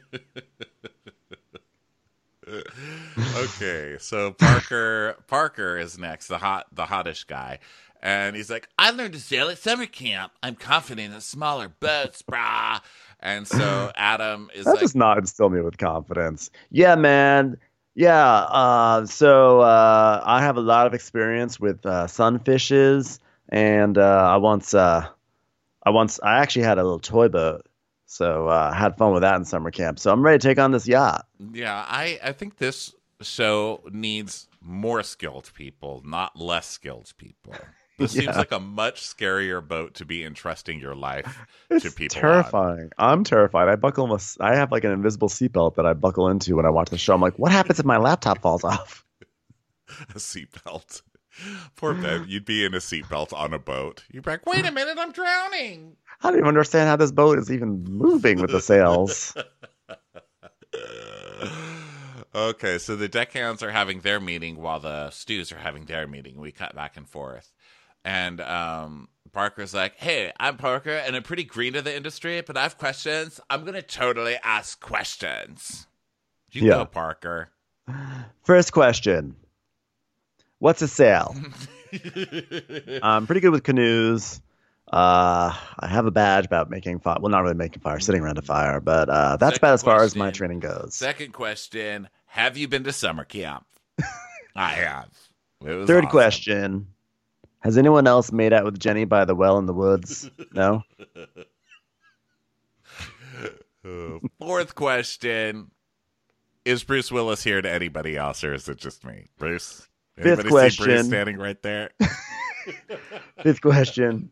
Okay, so Parker is next, the hottish guy. And he's like, I learned to sail at summer camp. I'm confident in smaller boats, brah. And so Adam is that does not instill me with confidence. Yeah, man. Yeah. So I have a lot of experience with sunfishes, and I actually had a little toy boat, so I had fun with that in summer camp. So I'm ready to take on this yacht. Yeah, I think this show needs more skilled people, not less skilled people. This seems like a much scarier boat to be entrusting your life to people. Terrifying. I'm terrified. I have like an invisible seatbelt that I buckle into when I watch the show. I'm like, what happens if my laptop falls off? A seatbelt. Poor Ben. You'd be in a seatbelt on a boat. You'd be like, wait a minute, I'm drowning. I don't even understand how this boat is even moving with the sails. Okay, so the deckhands are having their meeting while the stews are having their meeting. We cut back and forth. And Parker's like, hey, I'm Parker, and I'm pretty green to the industry, but I have questions. I'm going to totally ask questions. You go, Parker. First question. What's a sail? I'm pretty good with canoes. I have a badge about making fire. Well, not really making fire, sitting around a fire, but that's about as far as my training goes. Second question. Have you been to summer camp? I have. Third question. Has anyone else made out with Jenny by the well in the woods? No? Fourth question. Is Bruce Willis here to anybody else, or is it just me? Bruce? Anybody Fifth question. See Bruce standing right there? Fifth question.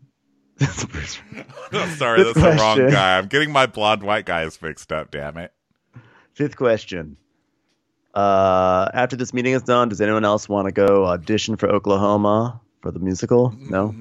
Oh, sorry, that's the wrong guy. I'm getting my blonde white guys mixed up, damn it. Fifth question. After this meeting is done, does anyone else want to go audition for Oklahoma for the musical? No?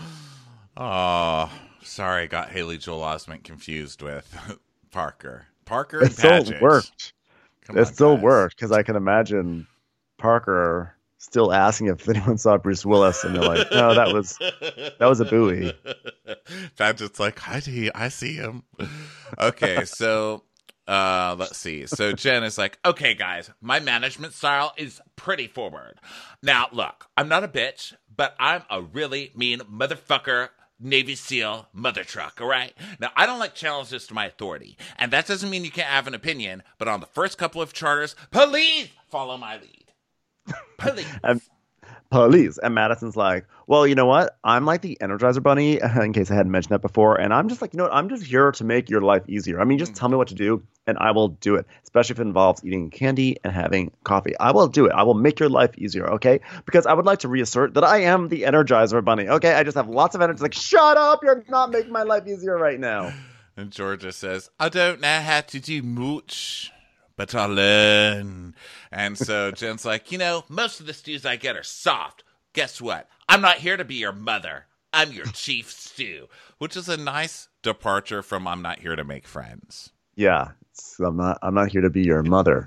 Oh, sorry, I got Haley Joel Osment confused with Parker. Parker and Paget. It still worked because I can imagine Parker still asking if anyone saw Bruce Willis, and they're like, no, that was a buoy. Paget's like, I see him. Okay, so let's see. So Jen is like, okay, guys, my management style is pretty forward. Now, look, I'm not a bitch, but I'm a really mean motherfucker Navy SEAL mother truck, all right? Now, I don't like challenges to my authority, and that doesn't mean you can't have an opinion, but on the first couple of charters, please follow my lead. Please. Police. And Madison's like, well, you know what? I'm like the Energizer Bunny, in case I hadn't mentioned that before. And I'm just like, you know what? I'm just here to make your life easier. I mean, just tell me what to do, and I will do it, especially if it involves eating candy and having coffee. I will do it. I will make your life easier, okay? Because I would like to reassert that I am the Energizer Bunny, okay? I just have lots of energy. Like, shut up! You're not making my life easier right now. And Georgia says, I don't know how to do much, but I'll learn. And so Jen's like, you know, most of the stews I get are soft. Guess what? I'm not here to be your mother. I'm your chief stew, which is a nice departure from I'm not here to make friends. Yeah, I'm not here to be your mother.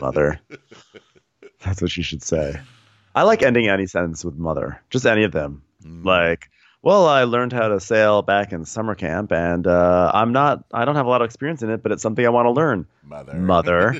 That's what you should say. I like ending any sentence with mother, just any of them. Like, well, I learned how to sail back in summer camp, and I don't have a lot of experience in it, but it's something I want to learn. Mother.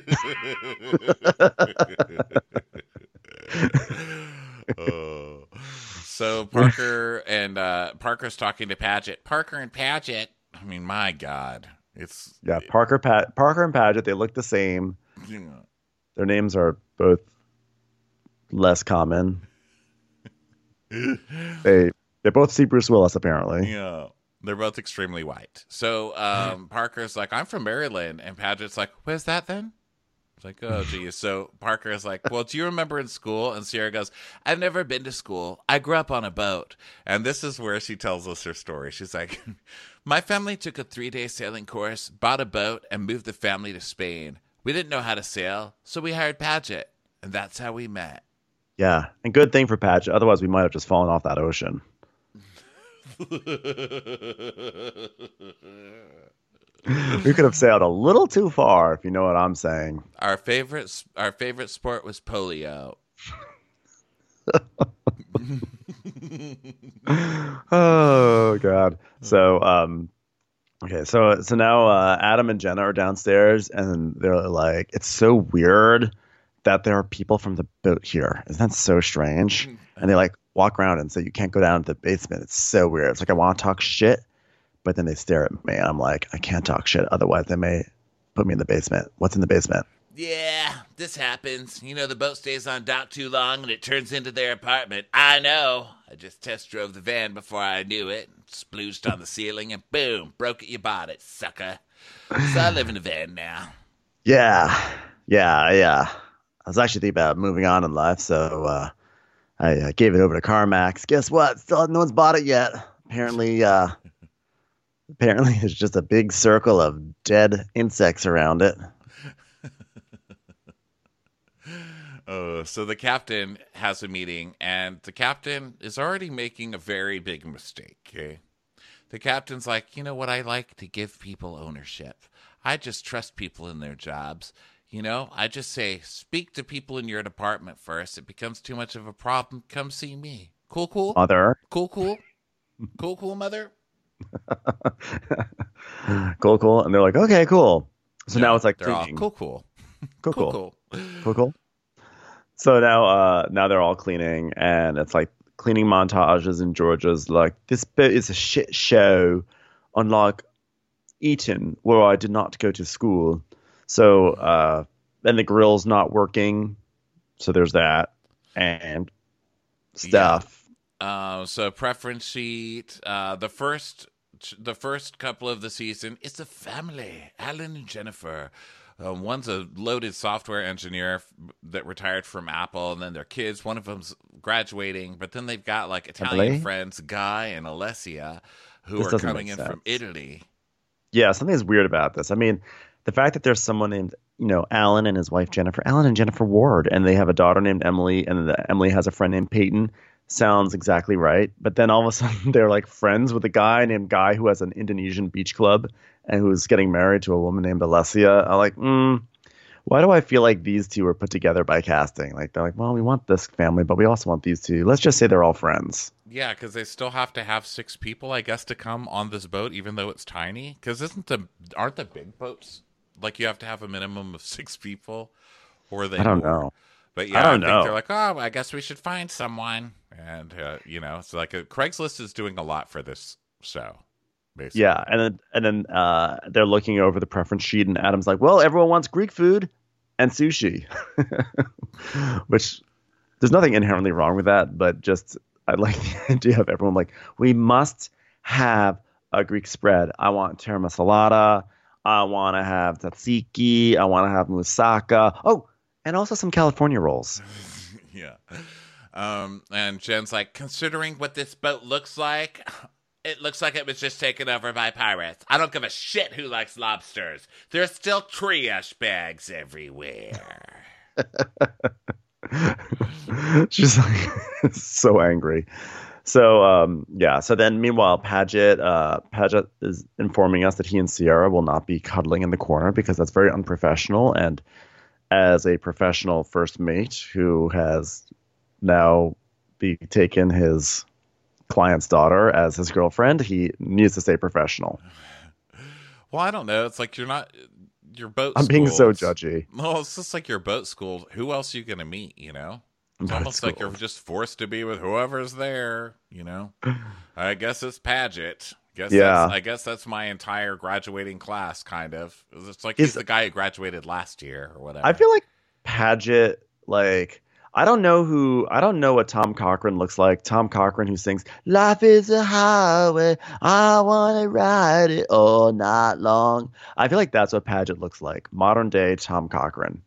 So Parker's talking to Paget. Parker and Paget. I mean, my God, it's Parker and Paget. They look the same. Yeah. Their names are both less common. They both see Bruce Willis apparently. Yeah, they're both extremely white. So Parker's like, I'm from Maryland, and Paget's like, where's that then? It's like, oh, geez. So Parker is like, well, do you remember in school? And Sierra goes, I've never been to school. I grew up on a boat. And this is where she tells us her story. She's like, my family took a 3-day sailing course, bought a boat, and moved the family to Spain. We didn't know how to sail, so we hired Paget. And that's how we met. Yeah, and good thing for Paget. Otherwise, we might have just fallen off that ocean. We could have sailed a little too far, if you know what I'm saying. Our favorite sport was polio. Oh God. So okay, so now Adam and Jenna are downstairs, and they're like, it's so weird that there are people from the boat here. Isn't that so strange? And they like walk around and say you can't go down to the basement. It's so weird. It's like I want to talk shit, but then they stare at me, and I'm like, I can't talk shit, otherwise they may put me in the basement. What's in the basement? Yeah, this happens. You know, the boat stays on dock too long and it turns into their apartment. I know. I just test drove the van before I knew it. Splooged on the ceiling and boom, broke it, you bought it, sucker. So I live in a van now. Yeah. I was actually thinking about moving on in life, so I gave it over to CarMax. Guess what? Still no one's bought it yet. Apparently there's just a big circle of dead insects around it. So the captain has a meeting, and the captain is already making a very big mistake, okay? The captain's like, you know what, I like to give people ownership. I just trust people in their jobs. You know, I just say, speak to people in your department first. It becomes too much of a problem. Come see me. Cool? Mother. Cool? Cool, mother? Cool. And they're like, okay, cool. So now it's like they're all cleaning. Cool. Cool. So now they're all cleaning, and it's like cleaning montages, and Georgia's like, this boat is a shit show, unlike Eton, where I did not go to school. So and the grill's not working, so there's that and stuff. Yeah. So preference sheet. The first couple of the season, it's a family. Alan and Jennifer. One's a loaded software engineer that retired from Apple, and then their kids. One of them's graduating, but then they've got like Italian friends, Guy and Alessia, who are coming in from Italy. Yeah, something's weird about this. I mean, the fact that there's someone named, Alan and his wife Jennifer, Alan and Jennifer Ward, and they have a daughter named Emily, and Emily has a friend named Peyton, sounds exactly right. But then all of a sudden they're like friends with a guy named Guy who has an Indonesian beach club and who's getting married to a woman named Alessia. I'm like, why do I feel like these two were put together by casting? Like, they're like, well, we want this family, but we also want these two. Let's just say they're all friends. Yeah, because they still have to have 6 people, I guess, to come on this boat, even though it's tiny. Because aren't the big boats like you have to have a minimum of 6 people? Or are they? I don't know. But yeah, I think they're like, oh, I guess we should find someone. And, it's like Craigslist is doing a lot for this show, basically. Yeah, and then they're looking over the preference sheet, and Adam's like, well, everyone wants Greek food and sushi. Which, there's nothing inherently wrong with that, but just, I like the idea of everyone like, we must have a Greek spread. I want tiramisalata. I want to have tzatziki. I want to have moussaka. Oh, and also some California rolls. Yeah. And Jen's like, considering what this boat looks like, it looks like it was just taken over by pirates. I don't give a shit who likes lobsters. There's still triage bags everywhere. She's like so angry. So so then meanwhile Paget is informing us that he and Sierra will not be cuddling in the corner because that's very unprofessional, and as a professional first mate who has now taken his client's daughter as his girlfriend, he needs to stay professional. Well, I don't know. It's like your boat. I'm being so judgy. No, it's just like your boat school. Who else are you going to meet, It's almost like you're just forced to be with whoever's there, I guess it's Paget. I guess that's my entire graduating class, kind of. It's like he's the guy who graduated last year or whatever. I feel like Paget, I don't know what Tom Cochran looks like. Tom Cochran who sings, "Life is a highway, I want to ride it all night long." I feel like that's what Paget looks like. Modern day Tom Cochran.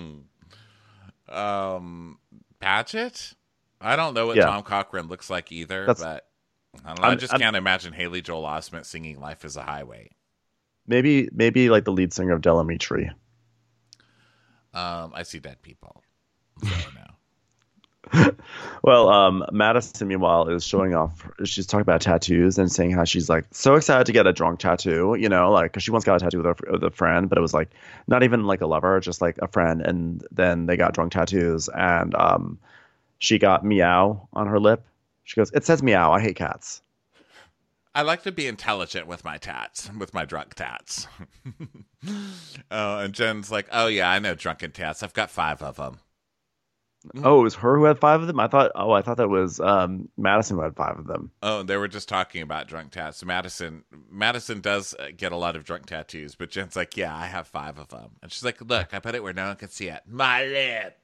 Paget? I don't know what Tom Cochran looks like either, but I don't know. I just can't imagine Haley Joel Osment singing "Life is a Highway." Maybe like the lead singer of Delamitri. I see dead people. So no. Well, Madison, meanwhile, is showing off. She's talking about tattoos and saying how she's like so excited to get a drunk tattoo, like 'cause she once got a tattoo with a friend, but it was like not even like a lover, just like a friend. And then they got drunk tattoos, and she got meow on her lip. She goes, "It says meow. I hate cats." I like to be intelligent with my tats, with my drunk tats. And Jen's like, "Oh yeah, I know drunken tats. I've got 5 of them." Oh, it was her who had 5 of them? I thought that was Madison who had 5 of them. Oh, they were just talking about drunk tats. Madison does get a lot of drunk tattoos, but Jen's like, "Yeah, I have 5 of them." And she's like, "Look, I put it where no one can see it. My lip."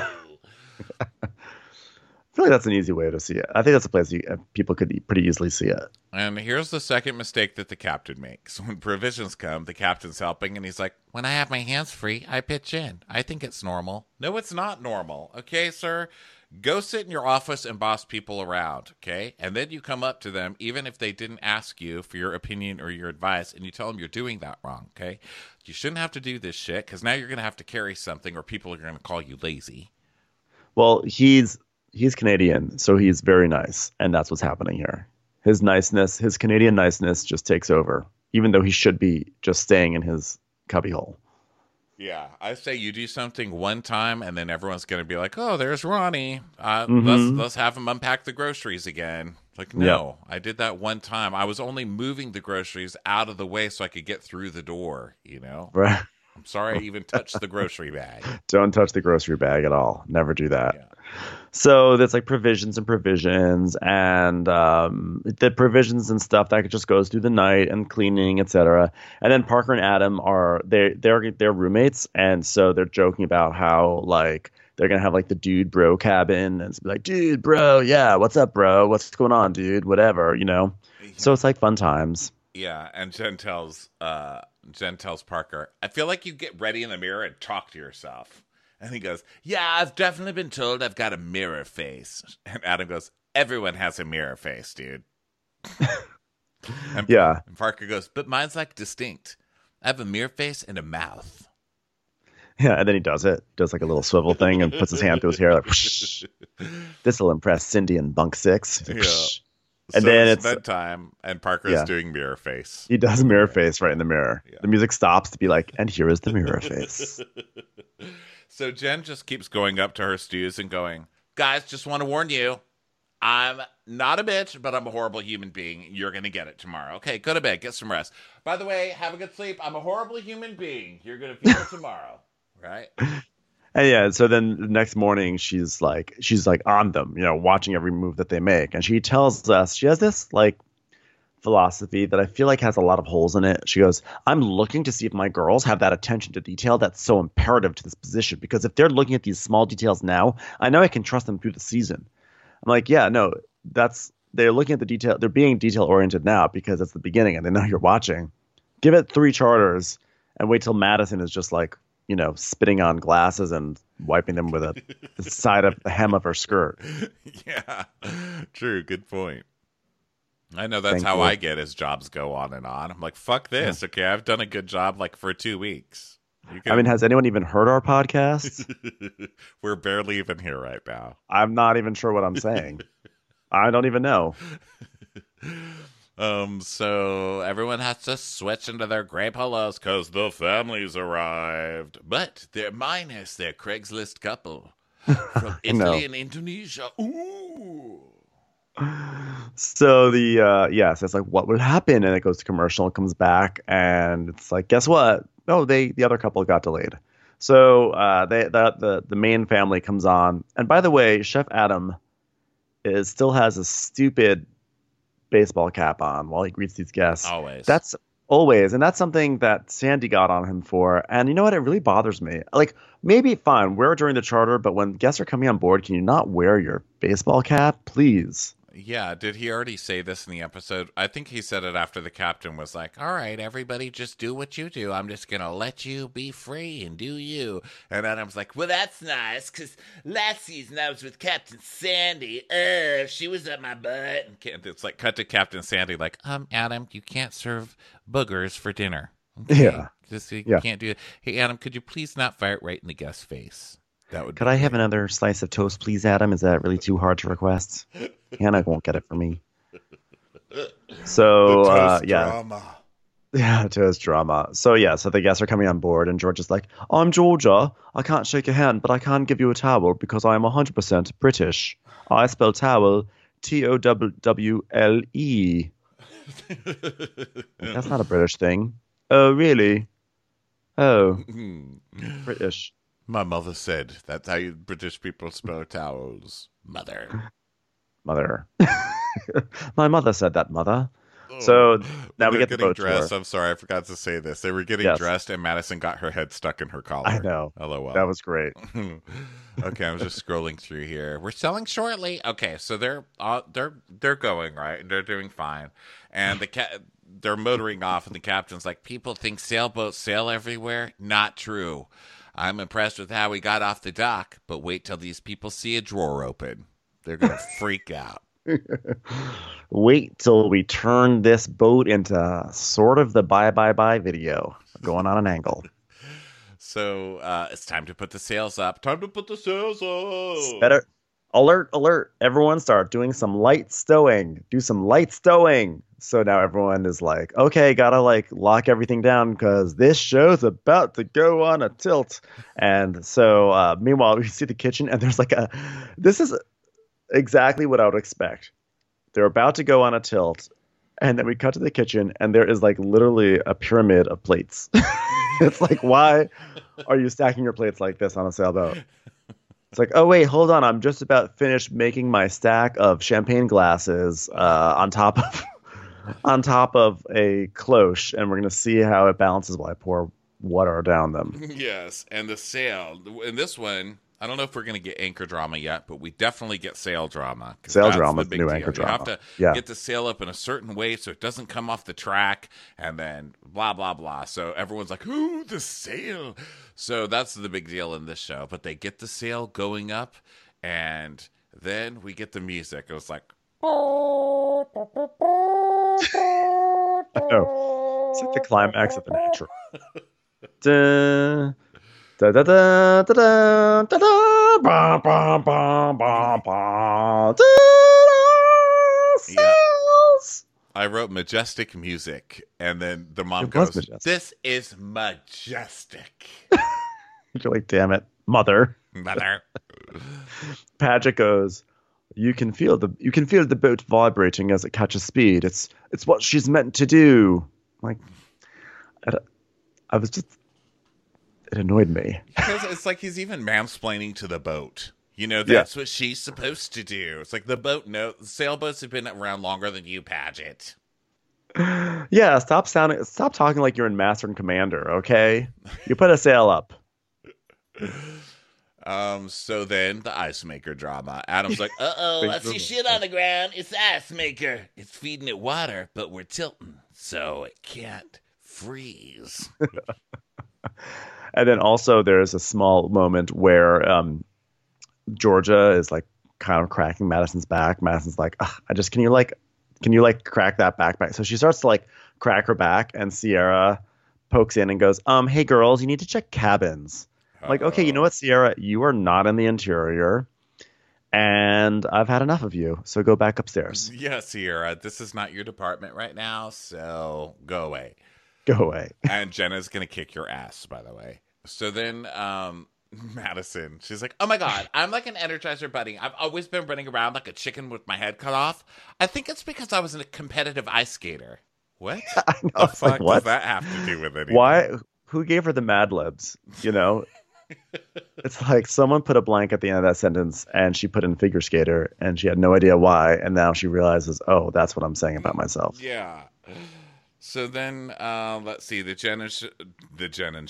I feel like that's an easy way to see it. I think that's a place people could pretty easily see it. And here's the second mistake that the captain makes. When provisions come, the captain's helping, and he's like, "When I have my hands free, I pitch in. I think it's normal." No, it's not normal. Okay, sir? Go sit in your office and boss people around, okay? And then you come up to them, even if they didn't ask you for your opinion or your advice, and you tell them you're doing that wrong, okay? You shouldn't have to do this shit, because now you're going to have to carry something, or people are going to call you lazy. Well, he's Canadian, so he's very nice, and that's what's happening here. His niceness, his Canadian niceness just takes over, even though he should be just staying in his cubbyhole. Yeah, I say you do something one time, and then everyone's going to be like, "Oh, there's Ronnie. Let's have him unpack the groceries again." Like, no, I did that one time. I was only moving the groceries out of the way so I could get through the door, Right. I'm sorry I even touched the grocery bag. Don't touch the grocery bag at all. Never do that. Yeah. So there's like provisions, and the provisions and stuff that just goes through the night and cleaning, etc. And then Parker and Adam they're roommates, and so they're joking about how like they're gonna have like the dude bro cabin, and it's like, "Dude bro, yeah, what's up bro? What's going on, dude? Whatever, So it's like fun times. Yeah, and Jen tells Parker, "I feel like you get ready in the mirror and talk to yourself." And he goes, "Yeah, I've definitely been told I've got a mirror face." And Adam goes, "Everyone has a mirror face, dude." And Parker goes, "But mine's like distinct. I have a mirror face and a mouth." Yeah, and then he does like a little swivel thing and puts his hand through his hair like, "Whoosh. This'll impress Cindy in bunk 6. Like, yeah. And so then it's bedtime, and Parker's doing mirror face. He does mirror face right in the mirror. Yeah. The music stops to be like, "And here is the mirror face." So Jen just keeps going up to her stews and going, "Guys, just want to warn you, I'm not a bitch, but I'm a horrible human being. You're going to get it tomorrow. Okay, go to bed, get some rest. By the way, have a good sleep. I'm a horrible human being. You're going to feel it tomorrow." Right? And so then the next morning she's like on them, watching every move that they make. And she tells us, she has this like philosophy that I feel like has a lot of holes in it. She goes, "I'm looking to see if my girls have that attention to detail that's so imperative to this position, because if they're looking at these small details now, I know I can trust them through the season." I'm like, yeah, no, they're looking at the detail. They're being detail oriented now because it's the beginning and they know you're watching. Give it 3 charters and wait till Madison is just like, spitting on glasses and wiping them with the side of the hem of her skirt. Yeah, true. Good point. I know that's how I get as jobs go on and on. I'm like, fuck this. Okay, I've done a good job like for 2 weeks. Has anyone even heard our podcast? We're barely even here right now. I'm not even sure what I'm saying. I don't even know. So everyone has to switch into their gray polos because the family's arrived. But they're minus their Craigslist couple from Italy and Indonesia. Ooh. So so it's like, what would happen? And it goes to commercial and comes back, and it's like, guess what? Oh, the other couple got delayed. So the main family comes on, and by the way, Chef Adam still has a stupid baseball cap on while he greets these guests. Always. That's always, and that's something that Sandy got on him for. And you know what? It really bothers me. Like, maybe fine, wear it during the charter, but when guests are coming on board, can you not wear your baseball cap, please? Yeah, did he already say this in the episode? I think he said it after the captain was like, "All right, everybody just do what you do. I'm just going to let you be free and do you." And Adam's like, "Well, that's nice, because last season I was with Captain Sandy. She was up my butt." And it's like, cut to Captain Sandy like, "Adam, you can't serve boogers for dinner." Okay? Yeah. You can't do it. "Hey, Adam, could you please not fire it right in the guest's face?" That would. Could I have another slice of toast, please, Adam? Is that really too hard to request? Hannah won't get it for me. So, drama. Yeah, toast drama. So, so the guests are coming on board, and George is like, I'm Georgia. I can't shake your hand, but I can give you a towel because I am 100% British. I spell towel Towwle. That's not a British thing. Oh, really? Oh, British. My mother said that's how you British people spell towels. Mother. My mother said that, mother. So now we get the boat dressed. tour. I'm sorry, I forgot to say this. They were getting dressed, and Madison got her head stuck in her collar. I know. LOL. That was great. Okay, I'm just scrolling through here. We're selling shortly. Okay, so they're going right. They're doing fine, and they're motoring off, and the captain's like, "People think sailboats sail everywhere. Not true. I'm impressed with how we got off the dock, but wait till these people see a drawer open. They're gonna freak out." Wait till we turn this boat into sort of the bye video going on an angle. So it's time to put the sails up. Better alert. Everyone start doing some light stowing. Do some light stowing. So now everyone is like, okay, gotta lock everything down because this show's about to go on a tilt. And so meanwhile, we see the kitchen and there's this is exactly what I would expect. They're about to go on a tilt, and then we cut to the kitchen, and there is literally a pyramid of plates. It's why are you stacking your plates like this on a sailboat? It's like, oh wait, hold on, I'm just about finished making my stack of champagne glasses on top of a cloche, and we're gonna see how it balances while I pour water down them. Yes, and the sail in this one. I don't know if we're going to get anchor drama yet, but we definitely get sail drama. Sail drama is the new anchor drama. You have to get the sail up in a certain way so it doesn't come off the track, and then blah, blah, blah. So everyone's like, ooh, the sail. So that's the big deal in this show. But they get the sail going up, and then we get the music. It was like... Oh, it's like the climax of the intro. Dun. Da da da da da da da ba ba ba ba ba da sails. I wrote majestic music, and then the mom goes, "This is majestic." You're like, damn it, mother. Paget goes, You can feel the boat vibrating as it catches speed. It's what she's meant to do. It annoyed me. Because it's like he's even mansplaining to the boat. That's what she's supposed to do. It's like the sailboats have been around longer than you, Paget. Yeah, stop talking like you're in Master and Commander, okay? You put a sail up. So then the ice maker drama. Adam's like, I see shit on the ground. It's the ice maker. It's feeding it water, but we're tilting, so it can't freeze. And then also there's a small moment where Georgia is kind of cracking Madison's back. Madison's like, can you crack that back? So she starts to crack her back, and Sierra pokes in and goes, hey girls, you need to check cabins. Okay, you know what, Sierra, you are not in the interior, and I've had enough of you, so go back upstairs. Yeah, Sierra, this is not your department right now, so go away. Go away. And Jenna's going to kick your ass, by the way. So then Madison, she's like, oh my God, I'm like an Energizer bunny. I've always been running around like a chicken with my head cut off. I think it's because I was a competitive ice skater. What? I know. The fuck what does that have to do with anything? Why? Who gave her the Mad Libs? It's like someone put a blank at the end of that sentence, and she put in figure skater, and she had no idea why, and now she realizes, oh, that's what I'm saying about myself. Yeah. So then, let's see, Jenna and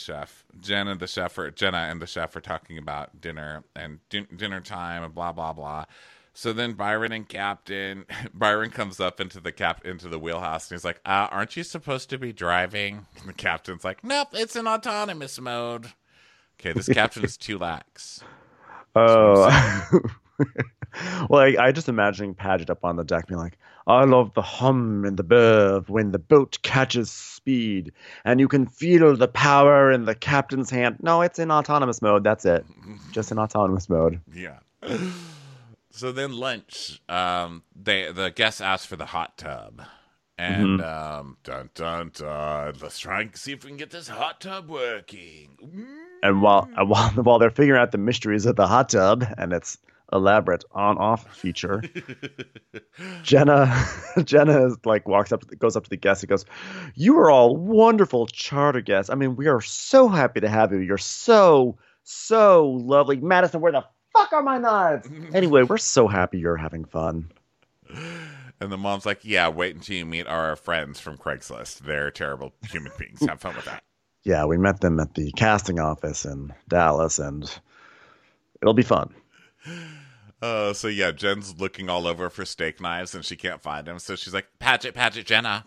the chef are talking about dinner and dinner time and blah, blah, blah. So then Byron comes up into the wheelhouse, and he's like, aren't you supposed to be driving? And the captain's like, nope, it's in autonomous mode. Okay, this captain is too lax. Oh. Well, I just imagining Paget up on the deck being like, I love the hum and the burr when the boat catches speed, and you can feel the power in the captain's hand. No, it's in autonomous mode. That's it. Just in autonomous mode. Yeah. So then lunch, the guests ask for the hot tub. And dun dun dun, let's try and see if we can get this hot tub working. And while they're figuring out the mysteries of the hot tub and its elaborate on-off feature, Jenna is like goes up to the guests and goes, "You are all wonderful charter guests. I mean, we are so happy to have you. You're so lovely. Madison, where the fuck are my knives? Anyway, we're so happy you're having fun." And the mom's like, "Yeah, wait until you meet our friends from Craigslist. They're terrible human beings. Have fun with that." Yeah, we met them at the casting office in Dallas, and it'll be fun. So yeah, Jen's looking all over for steak knives, and she can't find them. So she's like, Paget, Jenna.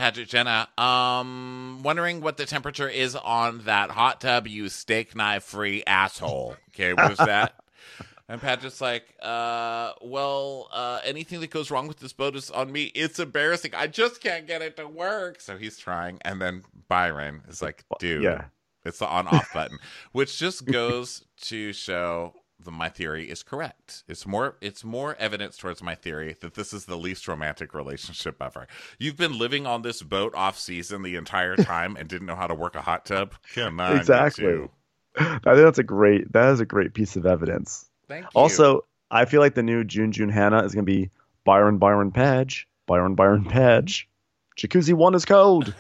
Wondering what the temperature is on that hot tub, you steak knife free asshole. Okay, what is that? And Paget's like, anything that goes wrong with this boat is on me. It's embarrassing. I just can't get it to work. So he's trying. And then Byron is like, dude, it's the on-off button. Which just goes to show that my theory is correct. It's more evidence towards my theory that this is the least romantic relationship ever. You've been living on this boat off-season the entire time and didn't know how to work a hot tub? Come on, exactly. I think that is a great piece of evidence. Thank you. Also, I feel like the new June Hannah is going to be Byron Page. Jacuzzi 1 is cold.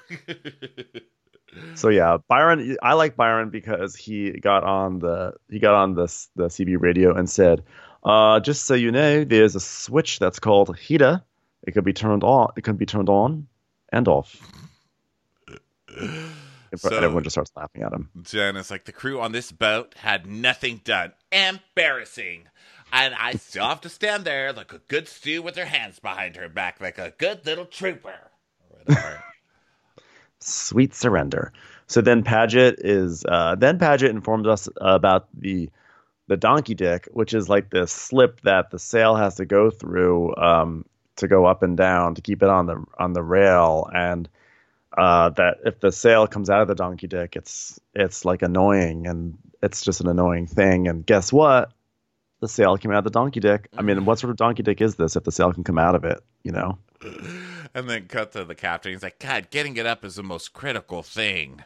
So yeah, Byron. I like Byron because he got on the CB radio and said, "Just so you know, there's a switch that's called heater. It can be turned on. It can be turned on and off." So, and everyone just starts laughing at him. Jen is like, "The crew on this boat had nothing done. Embarrassing. And I still have to stand there like a good stew with her hands behind her back like a good little trooper." Sweet surrender. So then Paget informs us about the donkey dick, which is like this slip that the sail has to go through to go up and down to keep it on the rail, and that if the sail comes out of the donkey dick, it's like annoying, and it's just an annoying thing. And guess what? The sail came out of the donkey dick. I mean, what sort of donkey dick is this if the sail can come out of it, you know? And then cut to the captain. He's like, "God, getting it up is the most critical thing."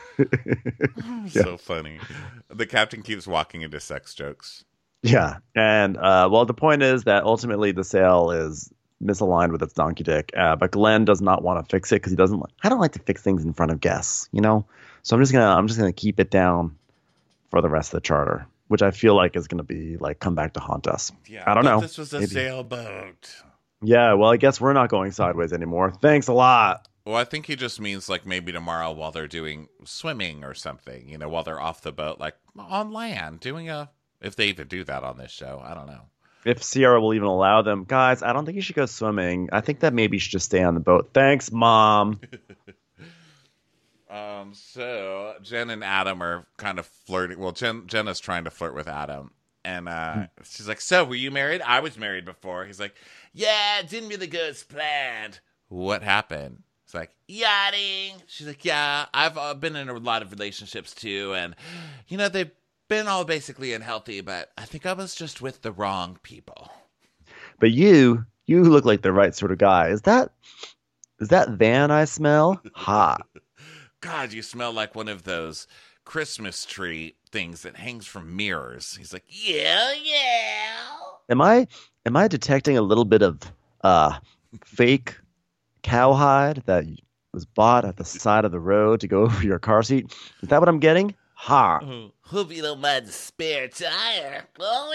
So funny. The captain keeps walking into sex jokes. Yeah. And, the point is that ultimately the sail is misaligned with its donkey dick. But Glenn does not want to fix it because I don't like to fix things in front of guests, you know? So I'm just going to keep it down for the rest of the charter, which I feel like is going to be like, come back to haunt us. Yeah. I don't know. This was a sailboat. Yeah, well, I guess we're not going sideways anymore. Thanks a lot. Well, I think he just means like maybe tomorrow while they're doing swimming or something, you know, while they're off the boat, like on land, if they even do that on this show. I don't know. If Sierra will even allow them. Guys, I don't think you should go swimming. I think that maybe you should just stay on the boat. Thanks, Mom. So Jen and Adam are kind of flirting. Well, Jenna's trying to flirt with Adam. And she's like, "So, were you married?" "I was married before." He's like, "Yeah, it didn't really go as planned." "What happened?" It's like, "Yachting." She's like, "Yeah, I've been in a lot of relationships too. And, you know, they've been all basically unhealthy, but I think I was just with the wrong people." But you look like the right sort of guy. Is that van I smell? Hot. God, you smell like one of those Christmas tree things that hangs from mirrors. He's like, yeah. Am I detecting a little bit of fake cowhide that was bought at the side of the road to go over your car seat? Is that what I'm getting? Ha. Hope you don't mind the spare tire. Oh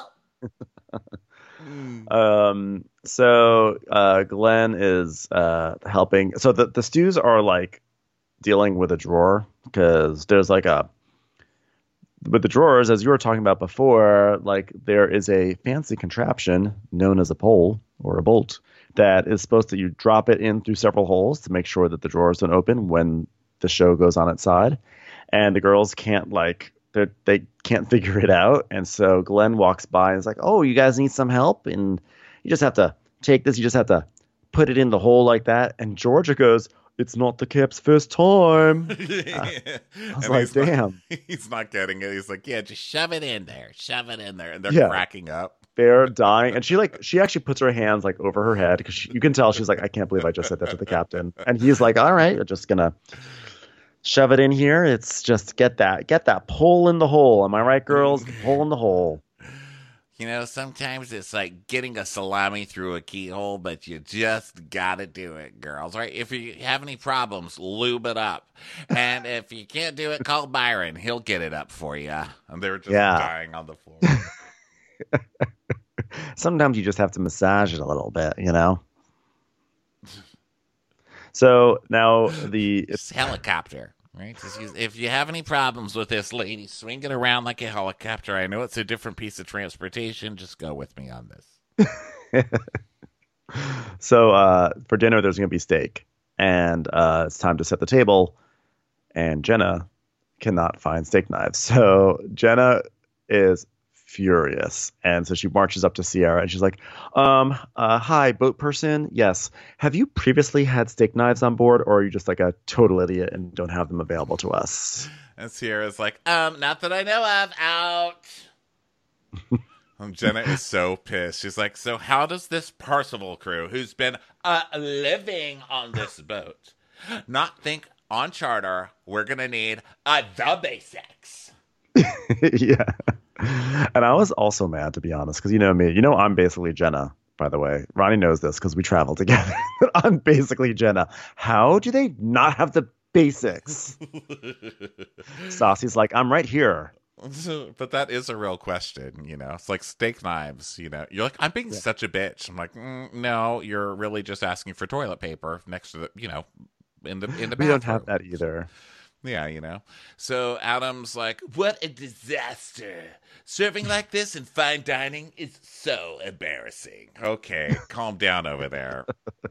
yeah. So Glenn is helping. So the stews are like dealing with a drawer because there's like with the drawers, as you were talking about before, like there is a fancy contraption known as a pole or a bolt that is supposed to, you drop it in through several holes to make sure that the drawers don't open when the show goes on its side. And the girls can't they can't figure it out. And so Glenn walks by and is like, "Oh, you guys need some help? And you just have to take this. You just have to put it in the hole like that." And Georgia goes, it's not the Cap's first time. I was like, damn. He's not getting it. He's like, yeah, just shove it in there. Shove it in there. And they're cracking up. They're dying. And she actually puts her hands like over her head because you can tell she's like, I can't believe I just said that to the captain. And he's like, all right, I'm just going to shove it in here. It's just get that pull in the hole. Am I right, girls? Pull in the hole. You know, sometimes it's like getting a salami through a keyhole, but you just gotta do it, girls. Right? If you have any problems, lube it up. And if you can't do it, call Byron. He'll get it up for you. And they were just dying on the floor. Sometimes you just have to massage it a little bit, you know? So now it's helicopter, right? If you have any problems with this lady, swing it around like a helicopter. I know it's a different piece of transportation. Just go with me on this. So for dinner, there's going to be steak. And it's time to set the table. And Jenna cannot find steak knives. So Jenna is furious. And so she marches up to Sierra and she's like, hi, boat person. Yes. Have you previously had steak knives on board, or are you just like a total idiot and don't have them available to us? And Sierra's like, not that I know of. Out. Jenna is so pissed. She's like, so how does this Parzival crew, who's been living on this boat, not think on charter we're going to need the basics? Yeah. And I was also mad, to be honest, because you know me. You know I'm basically Jenna, by the way. Ronnie knows this because we travel together. I'm basically Jenna. How do they not have the basics? Stassi's like, I'm right here. But that is a real question, you know. It's like steak knives, you know. You're like, I'm being such a bitch. I'm like, no, you're really just asking for toilet paper next to the, you know, in the bathroom. We don't have that either. Yeah, you know. So Adam's like, what a disaster. Serving like this in fine dining is so embarrassing. Okay, calm down over there.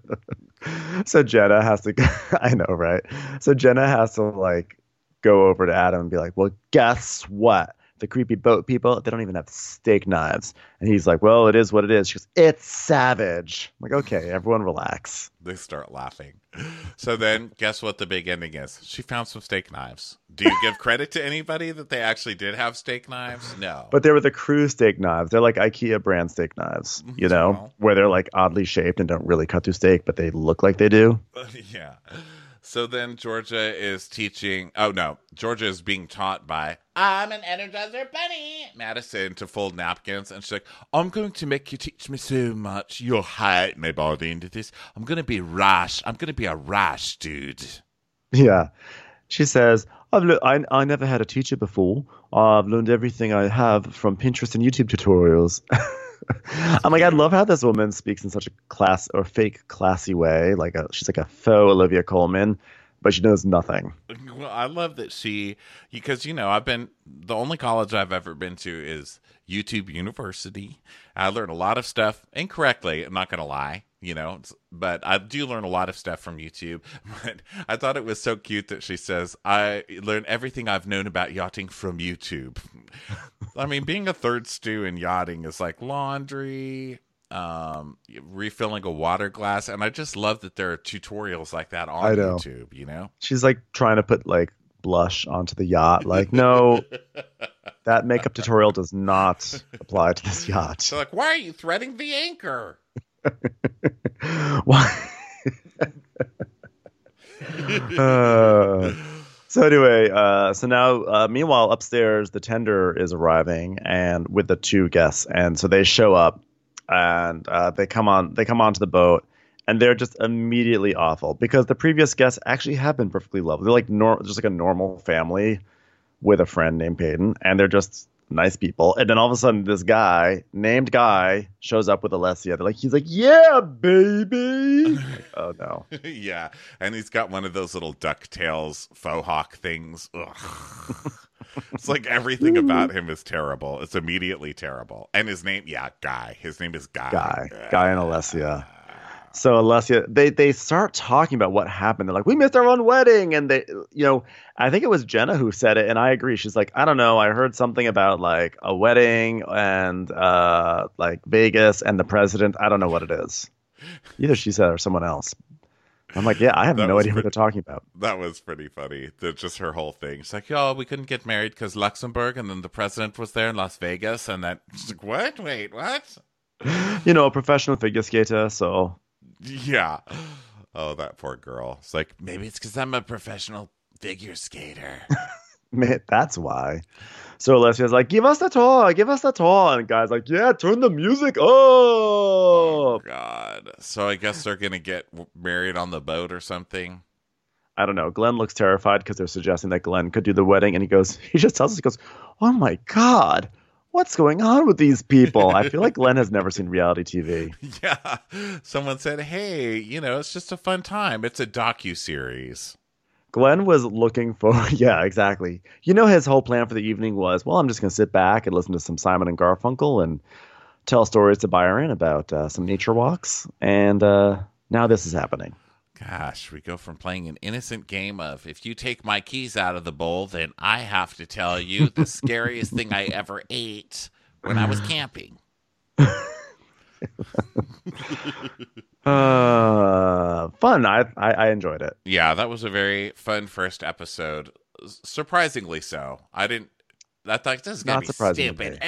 So Jenna has to, I know, right? So Jenna has to like go over to Adam and be like, well, guess what? The creepy boat people, they don't even have steak knives. And he's like, well, it is what it is. She goes, it's savage. I'm like, okay, everyone relax. They start laughing. So then guess what the big ending is? She found some steak knives. Do you give credit to anybody that they actually did have steak knives? No. But they were the crew steak knives. They're like IKEA brand steak knives, you know, where they're like oddly shaped and don't really cut through steak, but they look like they do. Yeah. So then Georgia is teaching. Oh, no. Georgia is being taught by, I'm an Energizer Bunny, Madison, to fold napkins. And she's like, I'm going to make you teach me so much. You'll hate me by the end of this. I'm going to be rash. I'm going to be a rash dude. Yeah. She says, I never had a teacher before. I've learned everything I have from Pinterest and YouTube tutorials. I'm like, I love how this woman speaks in such a fake classy way. Like she's like a faux Olivia Colman, but she knows nothing. Well, I love that because, you know, the only college I've ever been to is YouTube University. I learned a lot of stuff incorrectly. I'm not going to lie, you know, but I do learn a lot of stuff from YouTube. But I thought it was so cute that she says, I learned everything I've known about yachting from YouTube. I mean, being a third stew in yachting is like laundry, refilling a water glass. And I just love that there are tutorials like that on YouTube, you know? She's like trying to put like blush onto the yacht. Like, no, that makeup tutorial does not apply to this yacht. So like, why are you threading the anchor? Why? So anyway, so now, meanwhile, upstairs, the tender is arriving and with the two guests. And so they show up and they come onto the boat and they're just immediately awful because the previous guests actually have been perfectly lovely. They're like just like a normal family with a friend named Peyton, and they're just nice people. And then all of a sudden, this guy named Guy shows up with Alessia. He's like, yeah, baby. Like, oh no. Yeah, and he's got one of those little DuckTales faux hawk things. Ugh. It's like everything about him is terrible. It's immediately terrible. And his name, Guy. His name is Guy. Guy and Alessia. So Alessia, they start talking about what happened. They're like, we missed our own wedding. And they, you know, I think it was Jenna who said it. And I agree. She's like, I don't know. I heard something about like a wedding and like Vegas and the president. I don't know what it is. Either she said it or someone else. I'm like, yeah, I have no idea what they're talking about. That was pretty funny. Just her whole thing. She's like, oh, we couldn't get married because Luxembourg, and then the president was there in Las Vegas, and that. She's like, what? Wait, what? A professional figure skater, so. Yeah. Oh, that poor girl. It's like, maybe it's because I'm a professional figure skater. Man, that's why. So Alessia's like, give us the tour. And the guy's like, yeah, turn the music up. Oh, God. So I guess they're going to get married on the boat or something. I don't know. Glenn looks terrified because they're suggesting that Glenn could do the wedding. And he just tells us, he goes, oh, my God. What's going on with these people? I feel like Glenn has never seen reality TV. Yeah. Someone said, hey, it's just a fun time. It's a docuseries. Glenn was looking for, yeah, exactly. His whole plan for the evening was, well, I'm just going to sit back and listen to some Simon and Garfunkel and tell stories to Byron about some nature walks. And now this is happening. Gosh, we go from playing an innocent game of, if you take my keys out of the bowl, then I have to tell you the scariest thing I ever ate when I was camping. Fun. I enjoyed it. Yeah, that was a very fun first episode. Surprisingly so. I thought this is going to be stupid.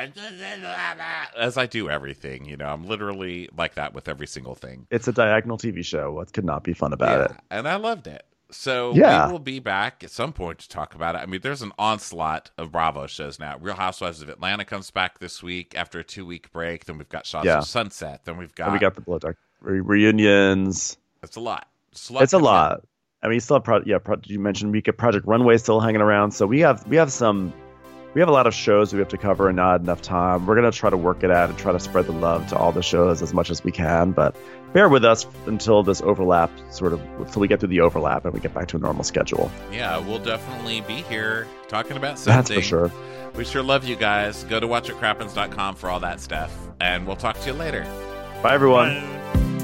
As I do everything, I'm literally like that with every single thing. It's a diagonal TV show. What could not be fun about it? And I loved it. So we will be back at some point to talk about it. I mean, there's an onslaught of Bravo shows now. Real Housewives of Atlanta comes back this week after a 2-week break. Then we've got Shots of Sunset. Then we got the Below Deck reunions. It's a lot. It's a lot. I mean, you still have you mentioned Project Runway still hanging around. So we have a lot of shows that we have to cover and not enough time. We're going to try to work it out and try to spread the love to all the shows as much as we can. But bear with us until this overlap until we get through the overlap and we get back to a normal schedule. Yeah, we'll definitely be here talking about something. That's for sure. We sure love you guys. Go to watchwhatcrappens.com for all that stuff. And we'll talk to you later. Bye, everyone. Bye.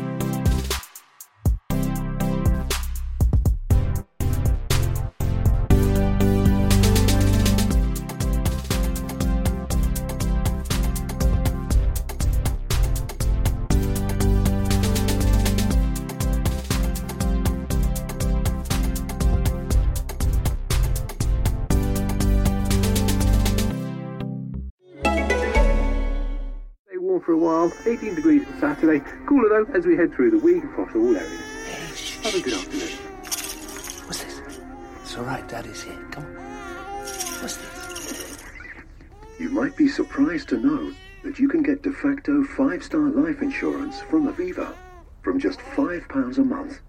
For a while, 18 degrees on Saturday, cooler though as we head through the week across all areas. Have a good afternoon. What's this? It's alright, Daddy's here. Come on. What's this? You might be surprised to know that you can get de facto 5-star life insurance from Aviva from just £5 a month.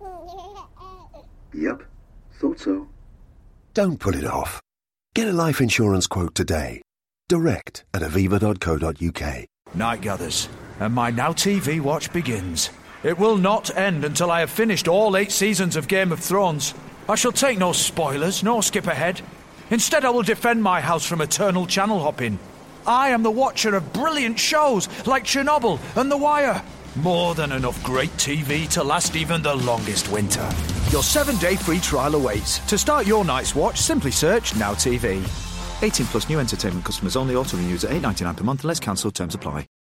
Yep, thought so. Don't put it off. Get a life insurance quote today. Direct at aviva.co.uk. Night gathers, and my Now TV watch begins. It will not end until I have finished all 8 seasons of Game of Thrones. I shall take no spoilers, nor skip ahead. Instead, I will defend my house from eternal channel hopping. I am the watcher of brilliant shows like Chernobyl and The Wire. More than enough great TV to last even the longest winter. Your 7-day free trial awaits. To start your night's watch, simply search Now TV. 18 plus new entertainment customers only. Auto renews at $8.99 per month unless cancelled. Terms apply.